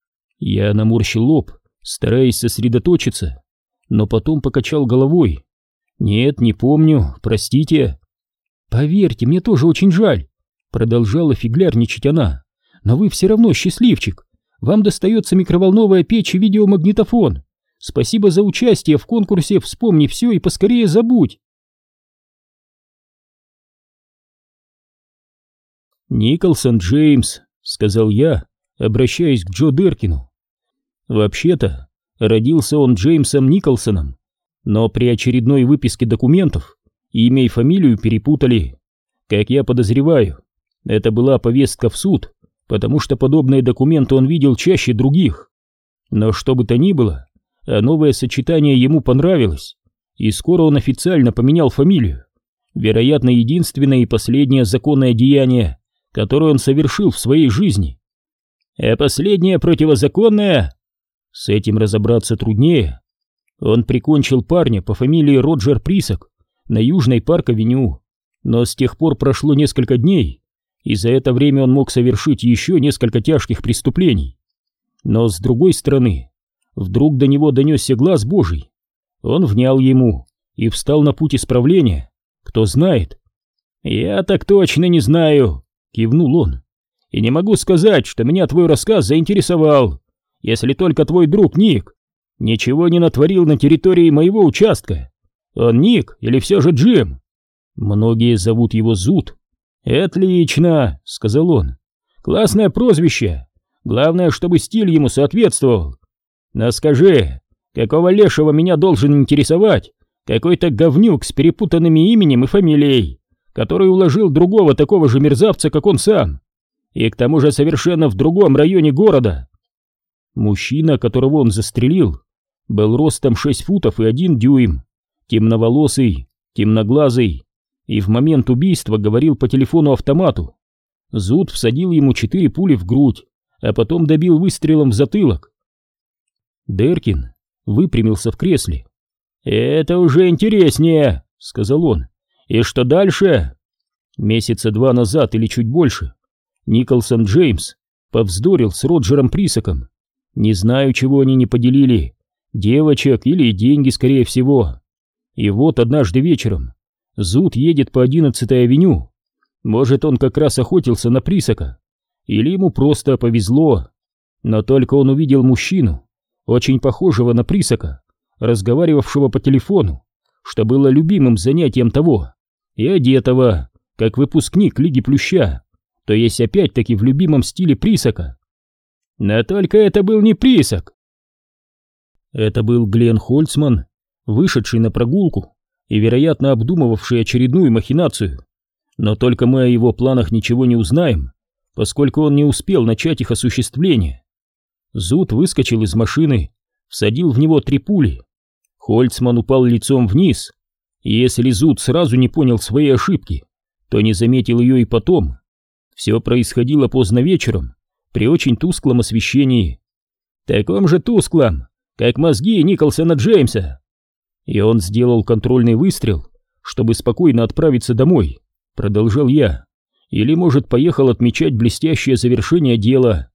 Я наморщил лоб, стараясь сосредоточиться, но потом покачал головой. Нет, не помню, простите. Поверьте, мне тоже очень жаль, продолжала фиглярничать она. Но вы все равно счастливчик. Вам достается микроволновая печь и видеомагнитофон. Спасибо за участие в конкурсе «Вспомни все и поскорее забудь». «Николсон Джеймс», — сказал я, обращаясь к Джо Деркину. Вообще-то, родился он Джеймсом Николсоном, но при очередной выписке документов имя и фамилию перепутали. Как я подозреваю, это была повестка в суд, потому что подобные документы он видел чаще других. Но что бы то ни было, а новое сочетание ему понравилось, и скоро он официально поменял фамилию. Вероятно, единственное и последнее законное деяние, которое он совершил в своей жизни. А последнее противозаконное? С этим разобраться труднее. Он прикончил парня по фамилии Роджер Присок на Южной Парк-авеню, но с тех пор прошло несколько дней, и за это время он мог совершить еще несколько тяжких преступлений. Но с другой стороны, вдруг до него донесся глаз Божий. Он внял ему и встал на путь исправления. Кто знает? «Я так точно не знаю», — кивнул он. «И не могу сказать, что меня твой рассказ заинтересовал, если только твой друг Ник ничего не натворил на территории моего участка. Он Ник или все же Джим? Многие зовут его Зуд». «Отлично», — сказал он. «Классное прозвище. Главное, чтобы стиль ему соответствовал. Но скажи, какого лешего меня должен интересовать какой-то говнюк с перепутанными именем и фамилией, который уложил другого такого же мерзавца, как он сам, и к тому же совершенно в другом районе города?» Мужчина, которого он застрелил, был ростом шесть футов и один дюйм, темноволосый, темноглазый, и в момент убийства говорил по телефону-автомату. Зуд всадил ему четыре пули в грудь, а потом добил выстрелом в затылок. Деркин выпрямился в кресле. «Это уже интереснее», — сказал он. «И что дальше?» Месяца два назад или чуть больше Николсон Джеймс повздорил с Роджером Присоком. Не знаю, чего они не поделили, девочек или деньги, скорее всего. И вот однажды вечером Зуд едет по одиннадцатой авеню. Может, он как раз охотился на Присака, или ему просто повезло. Но только он увидел мужчину, очень похожего на Присака, разговаривавшего по телефону, что было любимым занятием того, и одетого, как выпускник Лиги Плюща, то есть опять-таки в любимом стиле Присака. Но только это был не Присак. Это был Глен Хольцман, вышедший на прогулку и, вероятно, обдумывавший очередную махинацию. Но только мы о его планах ничего не узнаем, поскольку он не успел начать их осуществление. Зуд выскочил из машины, всадил в него три пули. Хольцман упал лицом вниз, и если Зуд сразу не понял своей ошибки, то не заметил ее и потом. Все происходило поздно вечером, при очень тусклом освещении. Таком же тусклом, как мозги Николсона Джеймса. И он сделал контрольный выстрел, чтобы спокойно отправиться домой, продолжал я. Или, может, поехал отмечать блестящее завершение дела.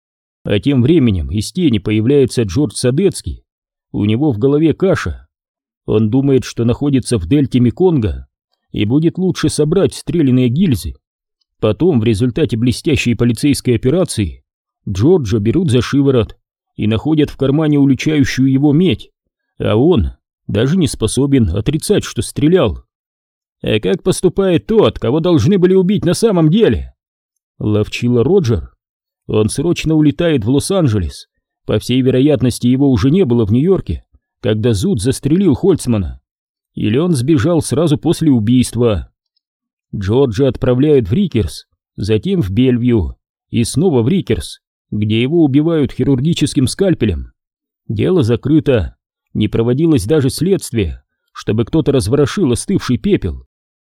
А тем временем из тени появляется Джордж Садецкий. У него в голове каша. Он думает, что находится в дельте Меконга и будет лучше собрать стрелянные гильзы. Потом, в результате блестящей полицейской операции, Джорджа берут за шиворот и находят в кармане уличающую его медь, а он даже не способен отрицать, что стрелял. А как поступает тот, кого должны были убить на самом деле? Ловчило Роджер. Он срочно улетает в Лос-Анджелес. По всей вероятности, его уже не было в Нью-Йорке, когда Зуд застрелил Хольцмана. Или он сбежал сразу после убийства. Джорджа отправляют в Рикерс, затем в Бельвью и снова в Рикерс, где его убивают хирургическим скальпелем. Дело закрыто, не проводилось даже следствие, чтобы кто-то разворошил остывший пепел.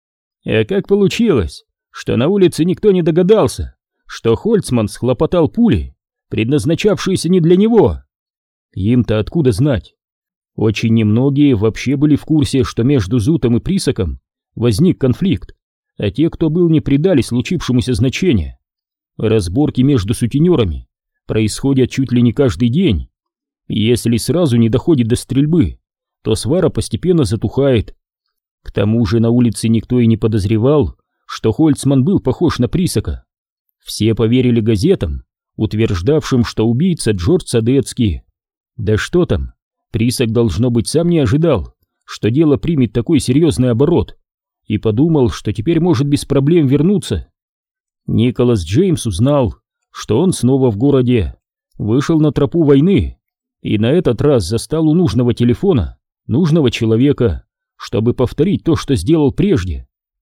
А как получилось, что на улице никто не догадался, что Хольцман схлопотал пули, предназначавшиеся не для него? Им-то откуда знать? Очень немногие вообще были в курсе, что между Зутом и Присаком возник конфликт, а те, кто был, не придали случившемуся значения. Разборки между сутенерами происходят чуть ли не каждый день. И если сразу не доходит до стрельбы, то свара постепенно затухает. К тому же на улице никто и не подозревал, что Хольцман был похож на Присака. Все поверили газетам, утверждавшим, что убийца Джордж Садецкий. Да что там, Присак, должно быть, сам не ожидал, что дело примет такой серьезный оборот, и подумал, что теперь может без проблем вернуться. Николас Джеймс узнал, что он снова в городе, вышел на тропу войны и на этот раз застал у нужного телефона нужного человека, чтобы повторить то, что сделал прежде.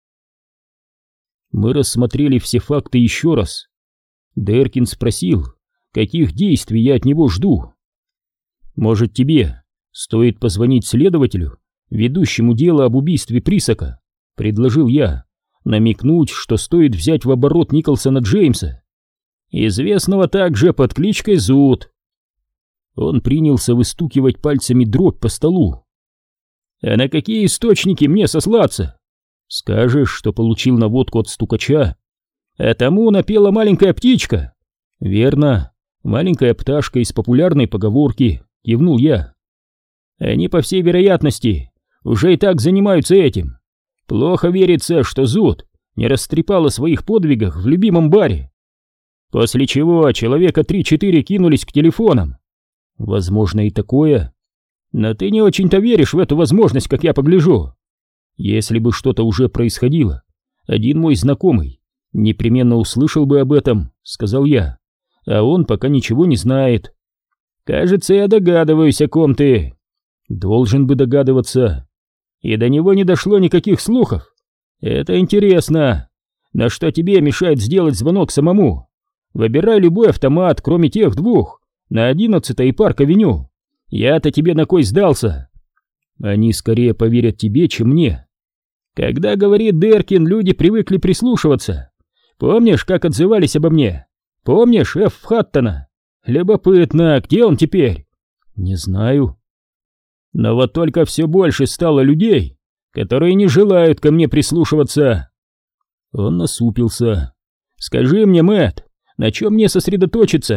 Мы рассмотрели все факты еще раз. Деркин спросил, каких действий я от него жду. «Может, тебе стоит позвонить следователю, ведущему дело об убийстве Присака?» — предложил я, намекнуть, что стоит взять в оборот Николсона Джеймса, известного также под кличкой Зуд. Он принялся выстукивать пальцами дробь по столу. «А на какие источники мне сослаться? Скажешь, что получил наводку от стукача, а тому напела маленькая птичка». «Верно, маленькая пташка из популярной поговорки», — кивнул я. «Они, по всей вероятности, уже и так занимаются этим. Плохо верится, что Зуд не растрепал о своих подвигах в любимом баре. После чего человека три-четыре кинулись к телефонам. Возможно и такое. Но ты не очень-то веришь в эту возможность, как я погляжу. Если бы что-то уже происходило, один мой знакомый непременно услышал бы об этом», — сказал я, — «а он пока ничего не знает». «Кажется, я догадываюсь, о ком ты». «Должен бы догадываться». «И до него не дошло никаких слухов. Это интересно. Но что тебе мешает сделать звонок самому? Выбирай любой автомат, кроме тех двух, на одиннадцатой и Парк-авеню. Я-то тебе на кой сдался?» «Они скорее поверят тебе, чем мне». «Когда говорит Деркин, люди привыкли прислушиваться. Помнишь, как отзывались обо мне? Помнишь Эф Хаттона? Любопытно, где он теперь?» «Не знаю». «Но вот только все больше стало людей, которые не желают ко мне прислушиваться». Он насупился. «Скажи мне, Мэтт, на чем мне сосредоточиться?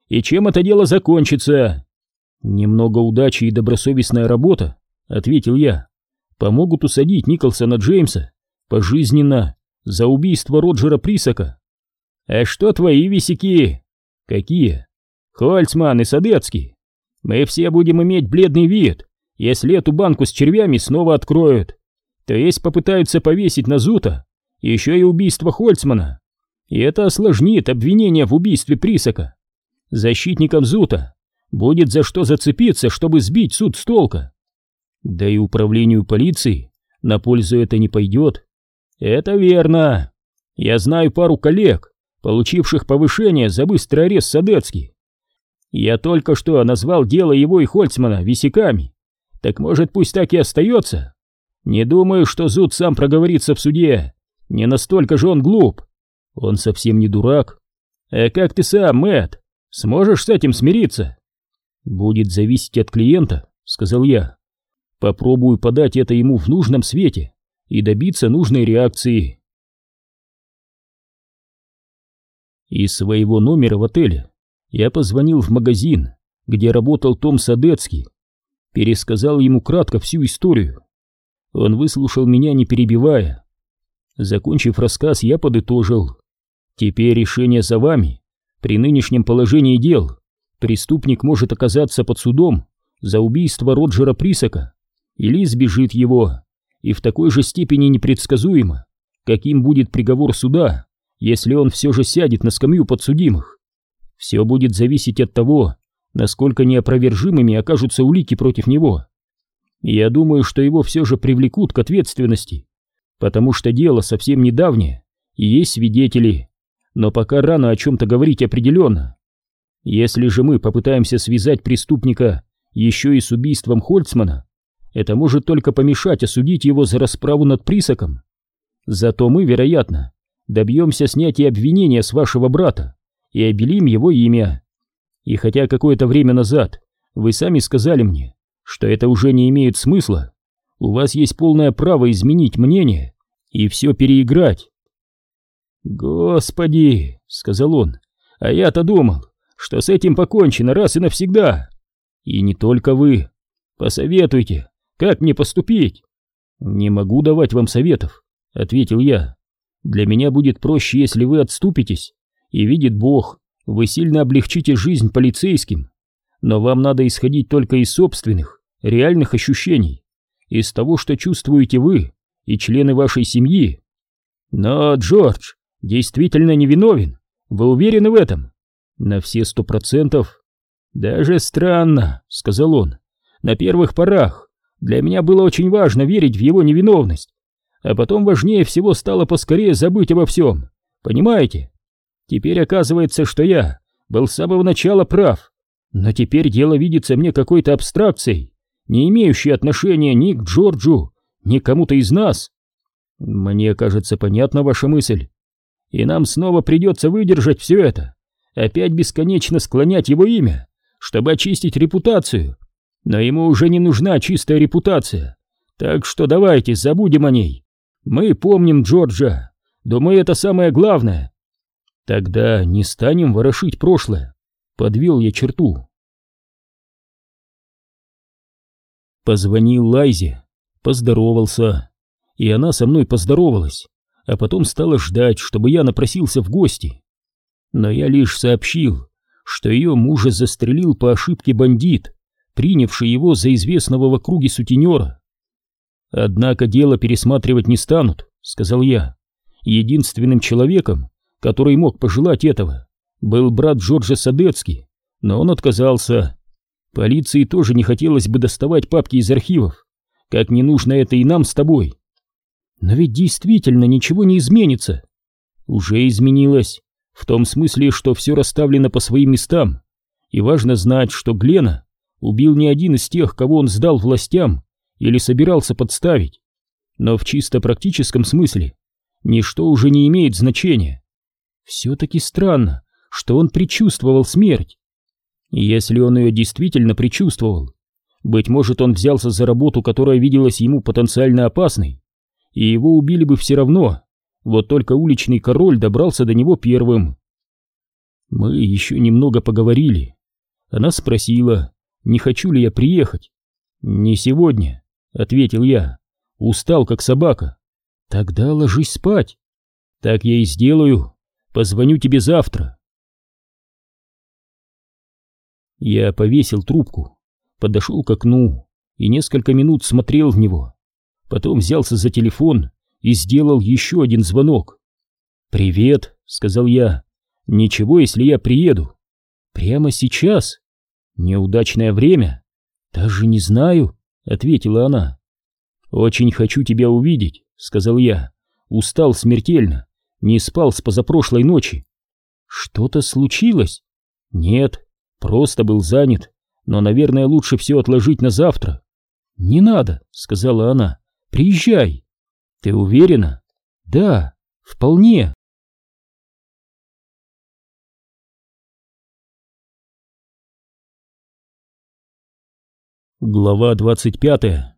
и чем это дело закончится?» «Немного удачи и добросовестная работа», — ответил я, — «помогут усадить Николсона Джеймса пожизненно за убийство Роджера Присака». «А что твои висяки?» «Какие?» «Хольцман и Садецкий. Мы все будем иметь бледный вид, если эту банку с червями снова откроют. То есть попытаются повесить на Зута еще и убийство Хольцмана. И это осложнит обвинение в убийстве Присака. Защитникам Зута будет за что зацепиться, чтобы сбить суд с толка. Да и управлению полиции на пользу это не пойдет». «Это верно. Я знаю пару коллег, получивших повышение за быстрый арест Садецки. Я только что назвал дело его и Хольцмана висяками. Так может, пусть так и остается? Не думаю, что Зуд сам проговорится в суде. Не настолько же он глуп. Он совсем не дурак. А как ты сам, Мэтт, сможешь с этим смириться?» «Будет зависеть от клиента», — сказал я. «Попробую подать это ему в нужном свете и добиться нужной реакции». Из своего номера в отеле я позвонил в магазин, где работал Том Садецкий, пересказал ему кратко всю историю. Он выслушал меня, не перебивая. Закончив рассказ, я подытожил: «Теперь решение за вами. При нынешнем положении дел преступник может оказаться под судом за убийство Роджера Присака или избежит его, и в такой же степени непредсказуемо, каким будет приговор суда, если он все же сядет на скамью подсудимых. Все будет зависеть от того, насколько неопровержимыми окажутся улики против него. Я думаю, что его все же привлекут к ответственности, потому что дело совсем недавнее, и есть свидетели, но пока рано о чем-то говорить определенно. Если же мы попытаемся связать преступника еще и с убийством Хольцмана, это может только помешать осудить его за расправу над Присаком. Зато мы, вероятно, добьемся снятия обвинения с вашего брата и обелим его имя. И хотя какое-то время назад вы сами сказали мне, что это уже не имеет смысла, у вас есть полное право изменить мнение и все переиграть». «Господи», — сказал он, — «а я-то думал, что с этим покончено раз и навсегда». «И не только вы. Посоветуйте, как мне поступить?» «Не могу давать вам советов», — ответил я. «Для меня будет проще, если вы отступитесь, и видит Бог, вы сильно облегчите жизнь полицейским. Но вам надо исходить только из собственных, реальных ощущений, из того, что чувствуете вы и члены вашей семьи. Но Джордж действительно невиновен, вы уверены в этом?» «На все сто процентов». «Даже странно», — сказал он. «На первых порах для меня было очень важно верить в его невиновность, а потом важнее всего стало поскорее забыть обо всем, понимаете? Теперь оказывается, что я был с самого начала прав, но теперь дело видится мне какой-то абстракцией, не имеющей отношения ни к Джорджу, ни к кому-то из нас». «Мне кажется, понятна ваша мысль. И нам снова придется выдержать все это, опять бесконечно склонять его имя, чтобы очистить репутацию. Но ему уже не нужна чистая репутация, так что давайте забудем о ней. Мы помним Джорджа, думаю, это самое главное». «Тогда не станем ворошить прошлое», — подвел я черту. Позвонил Лайзе, поздоровался, и она со мной поздоровалась, а потом стала ждать, чтобы я напросился в гости. Но я лишь сообщил, что ее мужа застрелил по ошибке бандит, принявший его за известного в округе сутенера. «Однако дело пересматривать не станут», — сказал я. «Единственным человеком, который мог пожелать этого, был брат Джорджа Садецки, но он отказался. Полиции тоже не хотелось бы доставать папки из архивов, как не нужно это и нам с тобой». «Но ведь действительно ничего не изменится». «Уже изменилось, в том смысле, что все расставлено по своим местам, и важно знать, что Глена убил не один из тех, кого он сдал властям или собирался подставить. Но в чисто практическом смысле ничто уже не имеет значения. Все-таки странно, что он предчувствовал смерть. Если он ее действительно предчувствовал, быть может, он взялся за работу, которая виделась ему потенциально опасной, и его убили бы все равно, вот только уличный король добрался до него первым». Мы еще немного поговорили. Она спросила, не хочу ли я приехать. «Не сегодня», — ответил я. «Устал, как собака». «Тогда ложись спать». «Так я и сделаю. Позвоню тебе завтра». Я повесил трубку, подошел к окну и несколько минут смотрел в него. Потом взялся за телефон и сделал еще один звонок. «Привет», — сказал я. «Ничего, если я приеду». «Прямо сейчас?» «Неудачное время?» «Даже не знаю», — ответила она. «Очень хочу тебя увидеть», — сказал я. «Устал смертельно, не спал с позапрошлой ночи». «Что-то случилось?» «Нет, просто был занят, но, наверное, лучше все отложить на завтра». «Не надо», — сказала она. «Приезжай». «Ты уверена?» «Да, вполне». Глава двадцать пятая.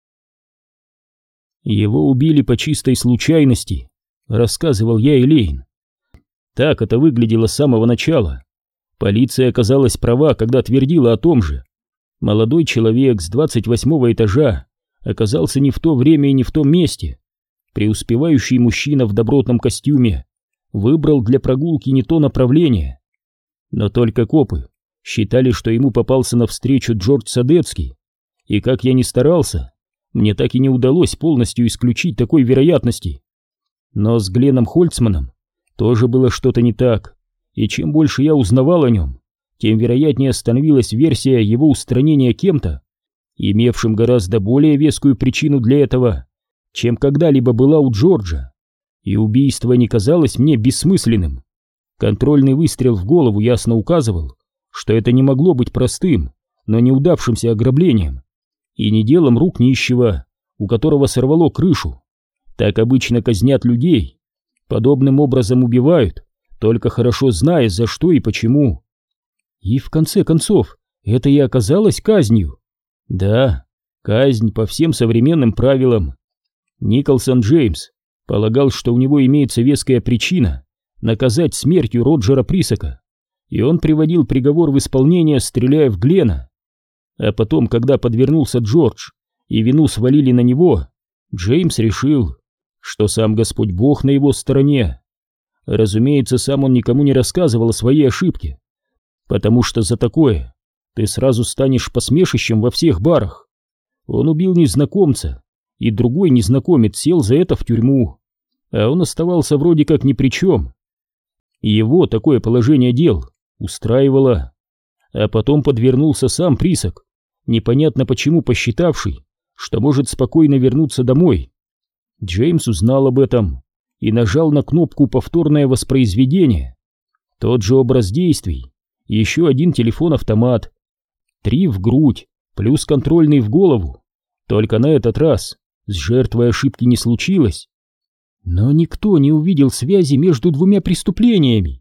«Его убили по чистой случайности», — рассказывал я Элейн. Так это выглядело с самого начала. Полиция оказалась права, когда твердила о том же. Молодой человек с двадцать восьмого этажа оказался не в то время и не в том месте. Преуспевающий мужчина в добротном костюме выбрал для прогулки не то направление. Но только копы считали, что ему попался навстречу Джордж Садецкий, и как я ни старался, мне так и не удалось полностью исключить такой вероятности. Но с Гленном Хольцманом тоже было что-то не так, и чем больше я узнавал о нем, тем вероятнее становилась версия его устранения кем-то, имевшим гораздо более вескую причину для этого, чем когда-либо была у Джорджа, и убийство не казалось мне бессмысленным. Контрольный выстрел в голову ясно указывал, что это не могло быть простым, но неудавшимся ограблением, и не делом рук нищего, у которого сорвало крышу. Так обычно казнят людей, подобным образом убивают, только хорошо зная, за что и почему. И в конце концов, это и оказалось казнью. Да, казнь по всем современным правилам. Николсон Джеймс полагал, что у него имеется веская причина наказать смертью Роджера Присока, и он приводил приговор в исполнение, стреляя в Глена. А потом, когда подвернулся Джордж и вину свалили на него, Джеймс решил, что сам Господь Бог на его стороне. Разумеется, сам он никому не рассказывал о своей ошибке, потому что за такое ты сразу станешь посмешищем во всех барах. Он убил незнакомца, и другой незнакомец сел за это в тюрьму, а он оставался вроде как ни при чем. Его такое положение дел устраивало. А потом подвернулся сам Присок, непонятно почему посчитавший, что может спокойно вернуться домой. Джеймс узнал об этом и нажал на кнопку «Повторное воспроизведение». Тот же образ действий, еще один телефон-автомат, три в грудь, плюс контрольный в голову. Только на этот раз с жертвой ошибки не случилось. Но никто не увидел связи между двумя преступлениями.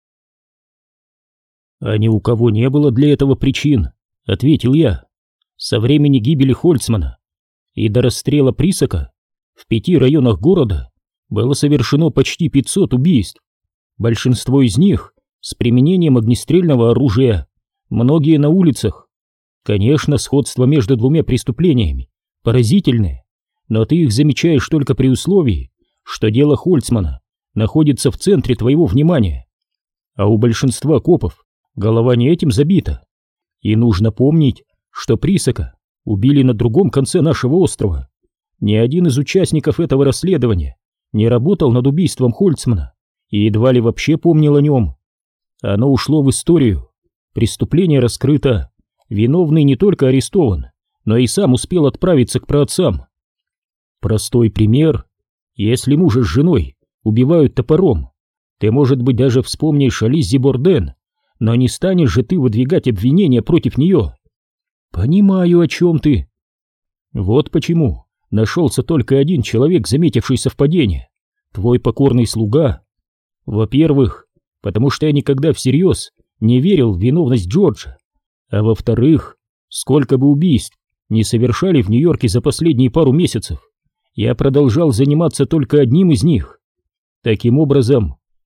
«А ни у кого не было для этого причин», — ответил я. «Со времени гибели Хольцмана и до расстрела Присока в пяти районах города было совершено почти пятьсот убийств. Большинство из них с применением огнестрельного оружия, многие на улицах. Конечно, сходство между двумя преступлениями поразительное, но ты их замечаешь только при условии, что дело Хольцмана находится в центре твоего внимания. А у большинства копов голова не этим забита. И нужно помнить, что Присока убили на другом конце нашего острова. Ни один из участников этого расследования не работал над убийством Хольцмана и едва ли вообще помнил о нем. Оно ушло в историю. Преступление раскрыто. Виновный не только арестован, но и сам успел отправиться к праотцам. Простой пример. Если мужа с женой убивают топором, ты, может быть, даже вспомнишь о Лиззи Борден, но не станешь же ты выдвигать обвинения против нее. Понимаю, о чем ты. Вот почему нашелся только один человек, заметивший совпадение. Твой покорный слуга. Во-первых, потому что я никогда всерьез не верил в виновность Джорджа. А во-вторых, сколько бы убийств не совершали в Нью-Йорке за последние пару месяцев, я продолжал заниматься только одним из них. Таким образом,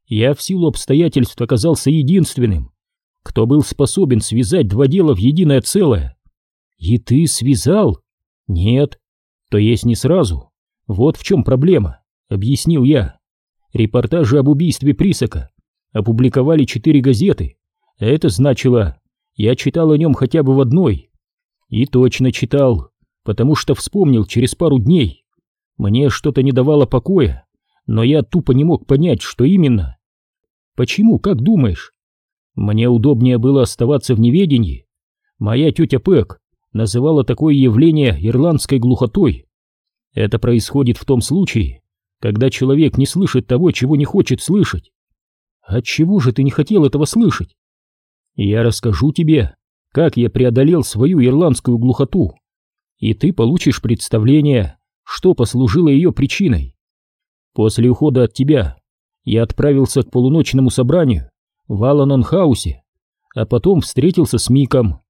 Я в силу обстоятельств оказался единственным, кто был способен связать два дела в единое целое. И ты связал? Нет. То есть не сразу. Вот в чем проблема, объяснил я. Репортажи об убийстве Присака опубликовали четыре газеты. Это значило, я читал о нем хотя бы в одной. И точно читал, потому что вспомнил через пару дней. Мне что-то не давало покоя, но я тупо не мог понять, что именно. Почему, как думаешь? Мне удобнее было оставаться в неведении. Моя тетя Пэк называла такое явление ирландской глухотой. Это происходит в том случае, когда человек не слышит того, чего не хочет слышать. Отчего же ты не хотел этого слышать? Я расскажу тебе, как я преодолел свою ирландскую глухоту, и ты получишь представление, что послужило ее причиной. После ухода от тебя я отправился к полуночному собранию в Аланон-хаусе, а потом встретился с Миком.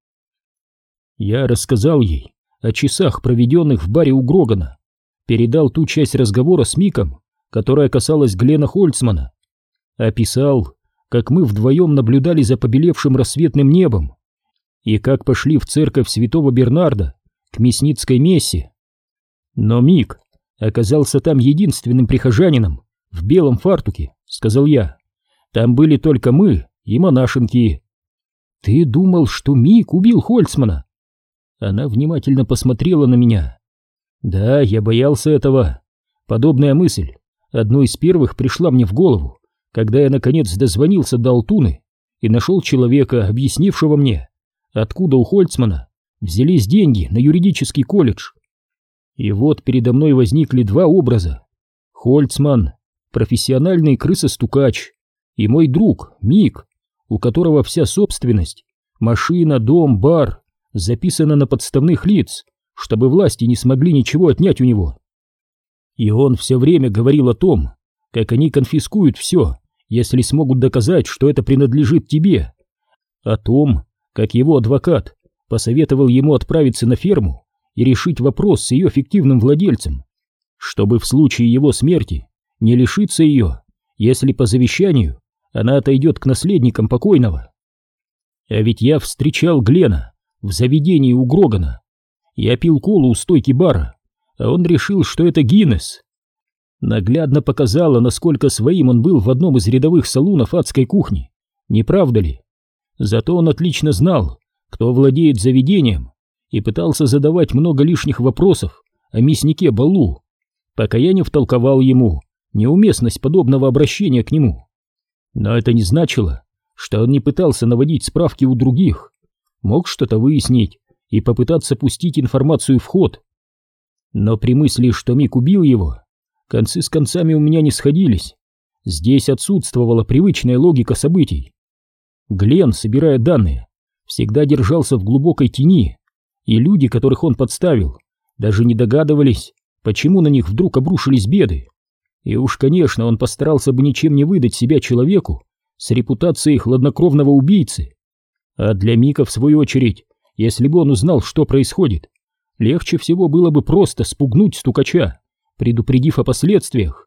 Я рассказал ей о часах, проведенных в баре у Грогана, передал ту часть разговора с Миком, которая касалась Глена Хольцмана, описал, как мы вдвоем наблюдали за побелевшим рассветным небом и как пошли в церковь святого Бернарда к мясницкой мессе. Но Мик оказался там единственным прихожанином в белом фартуке, сказал я. Там были только мы и монашенки. Ты думал, что Мик убил Хольцмана? Она внимательно посмотрела на меня. Да, я боялся этого. Подобная мысль одной из первых пришла мне в голову, когда я наконец дозвонился до Алтуны и нашел человека, объяснившего мне, откуда у Хольцмана взялись деньги на юридический колледж. И вот передо мной возникли два образа. Хольцман, профессиональный крысостукач, и мой друг Мик, у которого вся собственность, машина, дом, бар, записана на подставных лиц, чтобы власти не смогли ничего отнять у него. И он все время говорил о том, как они конфискуют все, если смогут доказать, что это принадлежит тебе, о том, как его адвокат посоветовал ему отправиться на ферму и решить вопрос с ее фиктивным владельцем, чтобы в случае его смерти не лишиться ее, если по завещанию она отойдет к наследникам покойного. А ведь я встречал Глена в заведении у Грогана. Я пил колу у стойки бара, а он решил, что это Гиннес. Наглядно показало, насколько своим он был в одном из рядовых салунов адской кухни, не правда ли? Зато он отлично знал, кто владеет заведением, и пытался задавать много лишних вопросов о мяснике Балу, пока я не втолковал ему неуместность подобного обращения к нему. Но это не значило, что он не пытался наводить справки у других, мог что-то выяснить и попытаться пустить информацию в ход. Но при мысли, что Мик убил его, концы с концами у меня не сходились. Здесь отсутствовала привычная логика событий. Глен, собирая данные, всегда держался в глубокой тени, и люди, которых он подставил, даже не догадывались, почему на них вдруг обрушились беды. И уж, конечно, он постарался бы ничем не выдать себя человеку с репутацией хладнокровного убийцы. А для Мика, в свою очередь, если бы он узнал, что происходит, легче всего было бы просто спугнуть стукача, предупредив о последствиях.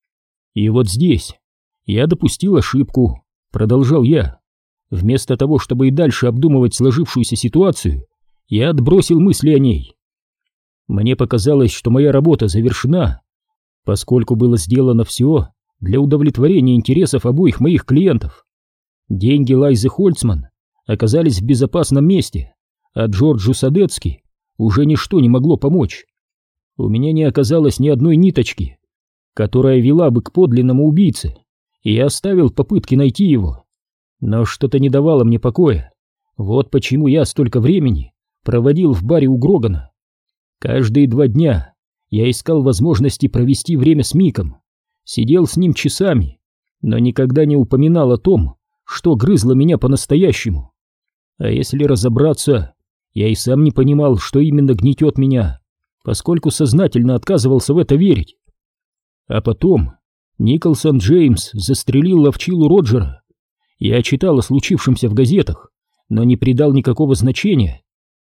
И вот здесь я допустил ошибку, продолжал я. Вместо того, чтобы и дальше обдумывать сложившуюся ситуацию, я отбросил мысли о ней. Мне показалось, что моя работа завершена, поскольку было сделано все для удовлетворения интересов обоих моих клиентов. Деньги Лайзы Хольцман оказались в безопасном месте, а Джорджу Садецки уже ничто не могло помочь. У меня не оказалось ни одной ниточки, которая вела бы к подлинному убийце, и я оставил попытки найти его. Но что-то не давало мне покоя. Вот почему я столько времени проводил в баре у Грогана. Каждые два дня я искал возможности провести время с Миком, сидел с ним часами, но никогда не упоминал о том, что грызло меня по-настоящему. А если разобраться, я и сам не понимал, что именно гнетет меня, поскольку сознательно отказывался в это верить. А потом Николсон Джеймс застрелил ловчилу Роджера. Я читал о случившемся в газетах, но не придал никакого значения.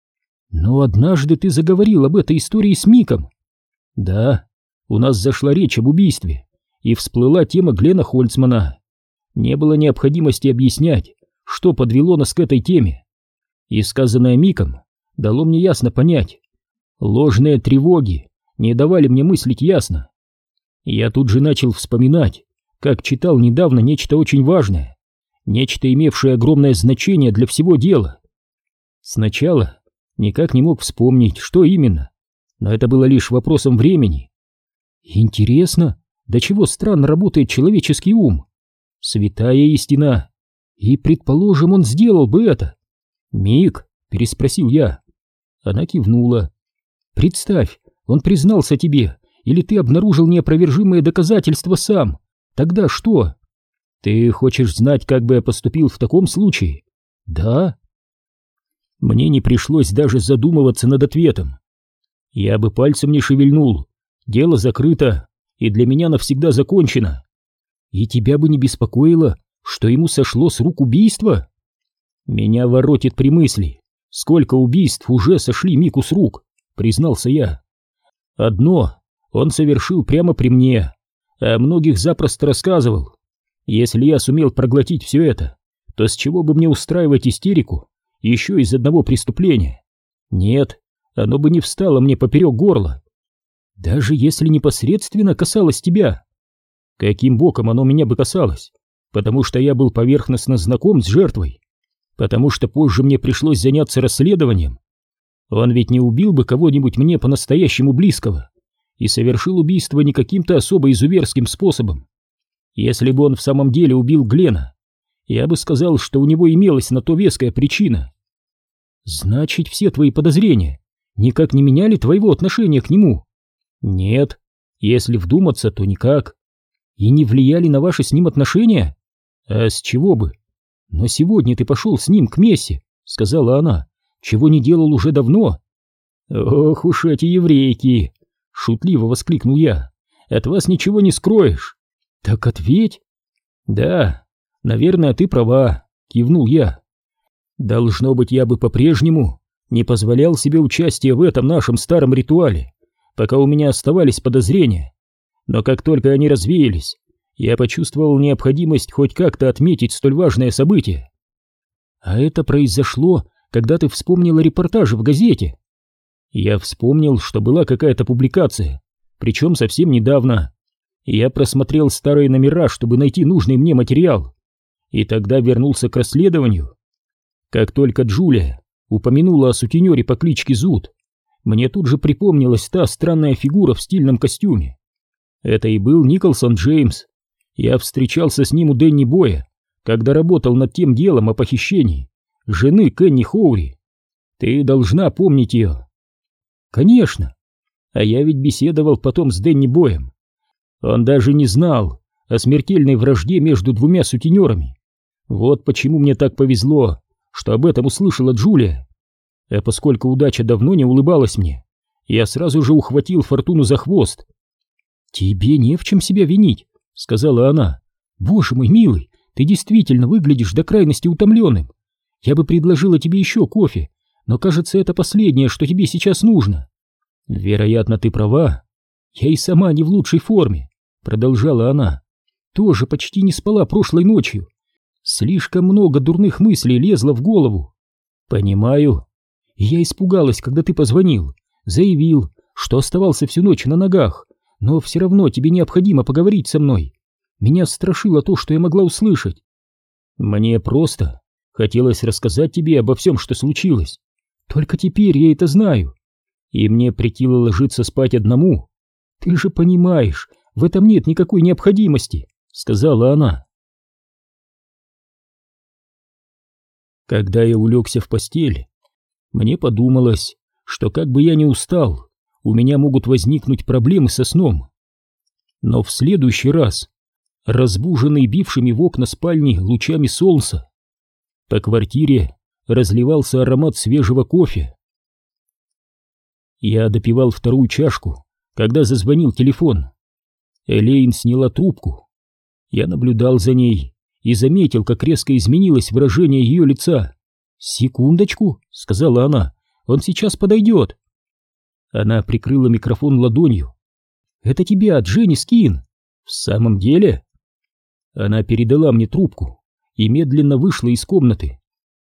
Но однажды ты заговорил об этой истории с Миком. Да, у нас зашла речь об убийстве, и всплыла тема Глена Хольцмана. Не было необходимости объяснять, что подвело нас к этой теме. И сказанное Миком дало мне ясно понять. Ложные тревоги не давали мне мыслить ясно. Я тут же начал вспоминать, как читал недавно нечто очень важное, нечто, имевшее огромное значение для всего дела. Сначала никак не мог вспомнить, что именно, но это было лишь вопросом времени. Интересно, до чего странно работает человеческий ум. Святая истина. И, предположим, он сделал бы это. «Мик?» — переспросил я. Она кивнула. «Представь, он признался тебе, или ты обнаружил неопровержимые доказательства сам. Тогда что? Ты хочешь знать, как бы я поступил в таком случае?» «Да». Мне не пришлось даже задумываться над ответом. Я бы пальцем не шевельнул. Дело закрыто, и для меня навсегда закончено. И тебя бы не беспокоило, что ему сошло с рук убийство? Меня воротит при мысли, сколько убийств уже сошли Мику с рук, признался я. Одно он совершил прямо при мне, а о многих запросто рассказывал. Если я сумел проглотить все это, то с чего бы мне устраивать истерику еще из одного преступления? Нет, оно бы не встало мне поперек горла. Даже если непосредственно касалось тебя. Каким боком оно меня бы касалось? Потому что я был поверхностно знаком с жертвой. Потому что позже мне пришлось заняться расследованием. Он ведь не убил бы кого-нибудь мне по-настоящему близкого и совершил убийство не каким-то особо изуверским способом. Если бы он в самом деле убил Глена, я бы сказал, что у него имелась на то веская причина. Значит, все твои подозрения никак не меняли твоего отношения к нему? Нет, если вдуматься, то никак. И не влияли на ваши с ним отношения? А с чего бы? Но сегодня ты пошел с ним к мессе, сказала она, чего не делал уже давно. Ох уж эти еврейки, шутливо воскликнул я, от вас ничего не скроешь. Так ответь. Да, наверное, ты права, кивнул я. Должно быть, я бы по-прежнему не позволял себе участия в этом нашем старом ритуале, пока у меня оставались подозрения. Но как только они развеялись, я почувствовал необходимость хоть как-то отметить столь важное событие. А это произошло, когда ты вспомнил о репортаже в газете. Я вспомнил, что была какая-то публикация, причем совсем недавно. Я просмотрел старые номера, чтобы найти нужный мне материал, и тогда вернулся к расследованию. Как только Джулия упомянула о сутенере по кличке Зуд, мне тут же припомнилась та странная фигура в стильном костюме. Это и был Николсон Джеймс. Я встречался с ним у Дэнни Боя, когда работал над тем делом о похищении жены Кенни Хоури. Ты должна помнить ее. Конечно. А я ведь беседовал потом с Дэнни Боем. Он даже не знал о смертельной вражде между двумя сутенерами. Вот почему мне так повезло, что об этом услышала Джулия. А поскольку удача давно не улыбалась мне, я сразу же ухватил фортуну за хвост. «Тебе не в чем себя винить», — сказала она. «Боже мой милый, ты действительно выглядишь до крайности утомленным. Я бы предложила тебе еще кофе, но, кажется, это последнее, что тебе сейчас нужно». «Вероятно, ты права. Я и сама не в лучшей форме», — продолжала она. «Тоже почти не спала прошлой ночью. Слишком много дурных мыслей лезло в голову». «Понимаю. И я испугалась, когда ты позвонил, заявил, что оставался всю ночь на ногах, но все равно тебе необходимо поговорить со мной. Меня страшило то, что я могла услышать. Мне просто хотелось рассказать тебе обо всем, что случилось. Только теперь я это знаю. И мне претило ложиться спать одному. Ты же понимаешь, в этом нет никакой необходимости», — сказала она. Когда я улегся в постель, мне подумалось, что как бы я ни устал, у меня могут возникнуть проблемы со сном. Но в следующий раз, разбуженный бившими в окна спальни лучами солнца, по квартире разливался аромат свежего кофе. Я допивал вторую чашку, когда зазвонил телефон. Элейн сняла трубку. Я наблюдал за ней и заметил, как резко изменилось выражение ее лица. «Секундочку», — сказала она, — «он сейчас подойдет». Она прикрыла микрофон ладонью. «Это тебе от Дженни Скин». «В самом деле?» Она передала мне трубку и медленно вышла из комнаты.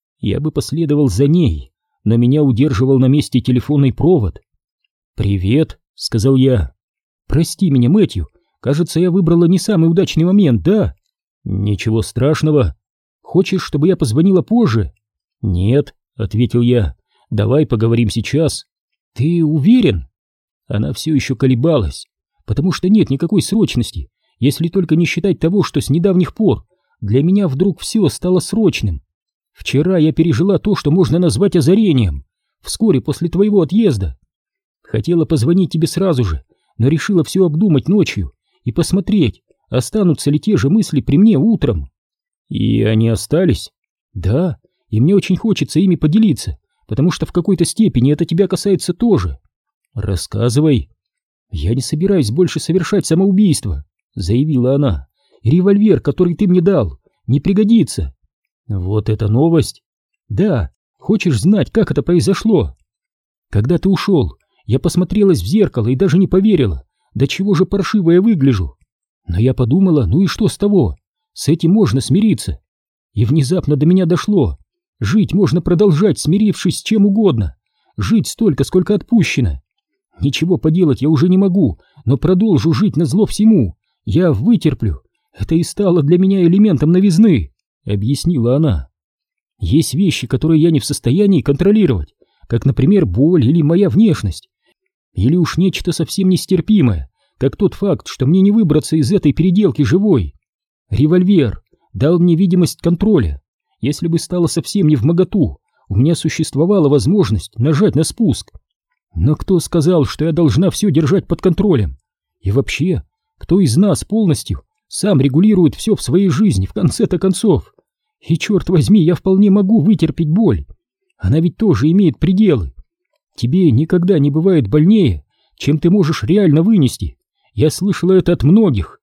Я бы последовал за ней, но меня удерживал на месте телефонный провод. «Привет», — сказал я. «Прости меня, Мэтью, кажется, я выбрала не самый удачный момент, да?» «Ничего страшного. Хочешь, чтобы я позвонила позже?» «Нет», — ответил я, — «давай поговорим сейчас». «Ты уверен?» Она все еще колебалась, потому что нет никакой срочности, если только не считать того, что с недавних пор для меня вдруг все стало срочным. Вчера я пережила то, что можно назвать озарением, вскоре после твоего отъезда. Хотела позвонить тебе сразу же, но решила все обдумать ночью и посмотреть, останутся ли те же мысли при мне утром. И они остались? Да, и мне очень хочется ими поделиться, потому что в какой-то степени это тебя касается тоже. Рассказывай. Я не собираюсь больше совершать самоубийство, заявила она. Револьвер, который ты мне дал, не пригодится. Вот это новость. Да, хочешь знать, как это произошло? Когда ты ушел, я посмотрелась в зеркало и даже не поверила, до чего же паршиво я выгляжу. Но я подумала, ну и что с того? С этим можно смириться. И внезапно до меня дошло. Жить можно продолжать, смирившись с чем угодно. Жить столько, сколько отпущено. Ничего поделать я уже не могу, но продолжу жить назло всему. Я вытерплю. Это и стало для меня элементом новизны, объяснила она. Есть вещи, которые я не в состоянии контролировать, как, например, боль или моя внешность. Или уж нечто совсем нестерпимое, как тот факт, что мне не выбраться из этой переделки живой. Револьвер дал мне видимость контроля. Если бы стало совсем невмоготу, у меня существовала возможность нажать на спуск. Но кто сказал, что я должна все держать под контролем? И вообще, кто из нас полностью сам регулирует все в своей жизни в конце-то концов? И черт возьми, я вполне могу вытерпеть боль. Она ведь тоже имеет пределы. Тебе никогда не бывает больнее, чем ты можешь реально вынести. Я слышала это от многих.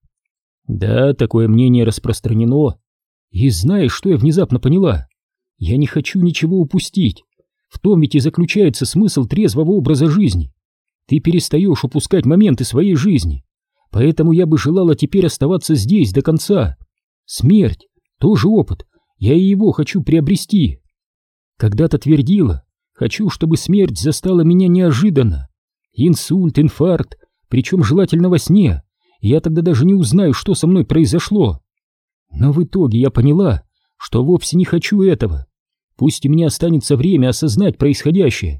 Да, такое мнение распространено. И знаешь, что я внезапно поняла? Я не хочу ничего упустить. В том ведь и заключается смысл трезвого образа жизни. Ты перестаешь упускать моменты своей жизни. Поэтому я бы желала теперь оставаться здесь до конца. Смерть — тоже опыт. Я и его хочу приобрести. Когда-то твердила, хочу, чтобы смерть застала меня неожиданно. Инсульт, инфаркт, причем желательно во сне. Я тогда даже не узнаю, что со мной произошло. Но в итоге я поняла, что вовсе не хочу этого. Пусть у меня останется время осознать происходящее.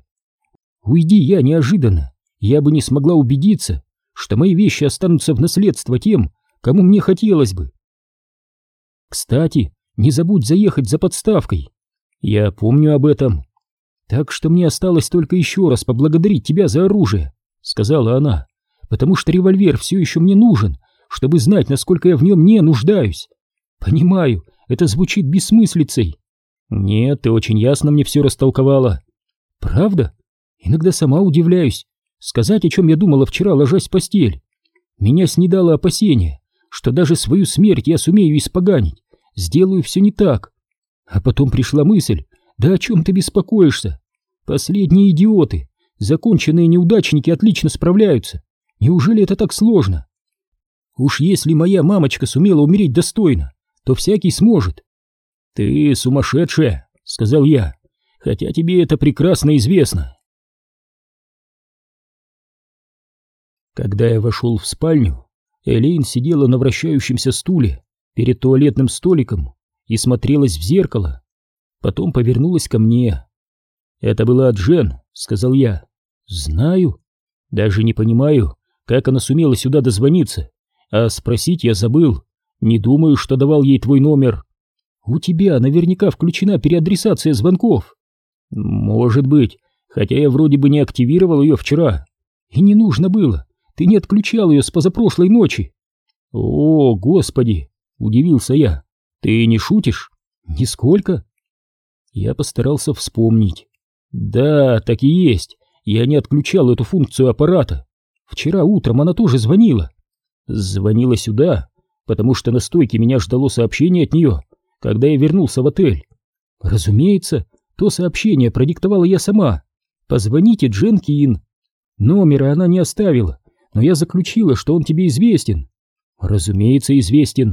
Уйди я неожиданно, я бы не смогла убедиться, что мои вещи останутся в наследство тем, кому мне хотелось бы. Кстати, не забудь заехать за подставкой. Я помню об этом. Так что мне осталось только еще раз поблагодарить тебя за оружие, сказала она, потому что револьвер все еще мне нужен, чтобы знать, насколько я в нем не нуждаюсь. Понимаю, это звучит бессмыслицей. Нет, ты очень ясно мне все растолковала. Правда? Иногда сама удивляюсь. Сказать, о чем я думала вчера, ложась в постель. Меня снедало опасение, что даже свою смерть я сумею испоганить, сделаю все не так. А потом пришла мысль, да о чем ты беспокоишься? Последние идиоты, законченные неудачники отлично справляются. Неужели это так сложно? Уж если моя мамочка сумела умереть достойно, то всякий сможет. Ты сумасшедшая, сказал я, хотя тебе это прекрасно известно. Когда я вошел в спальню, Элейн сидела на вращающемся стуле перед туалетным столиком и смотрелась в зеркало. Потом повернулась ко мне. «Это была Джен», — сказал я. «Знаю. Даже не понимаю, как она сумела сюда дозвониться. А спросить я забыл. Не думаю, что давал ей твой номер. У тебя наверняка включена переадресация звонков». «Может быть, хотя я вроде бы не активировал ее вчера». «И не нужно было. Ты не отключал ее с позапрошлой ночи». «О, Господи!» — удивился я. «Ты не шутишь?» «Нисколько». Я постарался вспомнить. «Да, так и есть. Я не отключал эту функцию аппарата. Вчера утром она тоже звонила. Звонила сюда, потому что на стойке меня ждало сообщение от нее, когда я вернулся в отель. Разумеется, то сообщение продиктовала я сама. Позвоните Джен Кин. Номера она не оставила, но я заключила, что он тебе известен». «Разумеется, известен».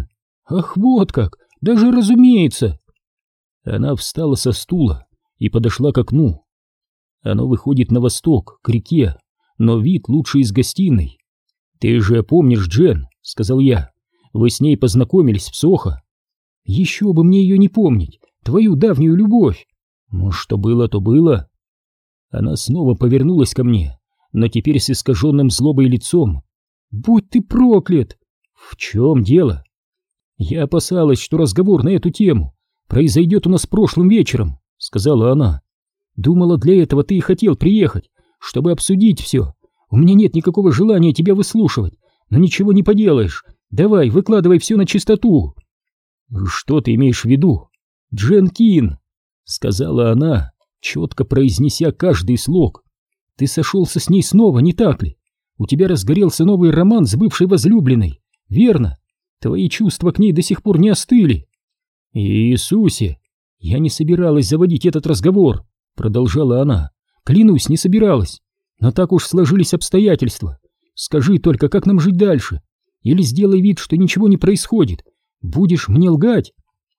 Ах, вот как! Даже разумеется!» Она встала со стула и подошла к окну. Оно выходит на восток, к реке, но вид лучше из гостиной. «Ты же помнишь Джен?» — сказал я. «Вы с ней познакомились в Сохо». «Еще бы мне ее не помнить, твою давнюю любовь!» «Ну, что было, то было». Она снова повернулась ко мне, но теперь с искаженным злобой лицом. «Будь ты проклят!» «В чем дело?» «Я опасалась, что разговор на эту тему произойдет у нас прошлым вечером», — сказала она. «Думала, для этого ты и хотел приехать, чтобы обсудить все. У меня нет никакого желания тебя выслушивать, но ничего не поделаешь. Давай, выкладывай все на чистоту». «Что ты имеешь в виду?» «Джен Кин», — сказала она, четко произнеся каждый слог. «Ты сошелся с ней снова, не так ли? У тебя разгорелся новый роман с бывшей возлюбленной, верно? Твои чувства к ней до сих пор не остыли». «Иисусе! Я не собиралась заводить этот разговор», — продолжала она. «Клянусь, не собиралась. Но так уж сложились обстоятельства. Скажи только, как нам жить дальше? Или сделай вид, что ничего не происходит. Будешь мне лгать?»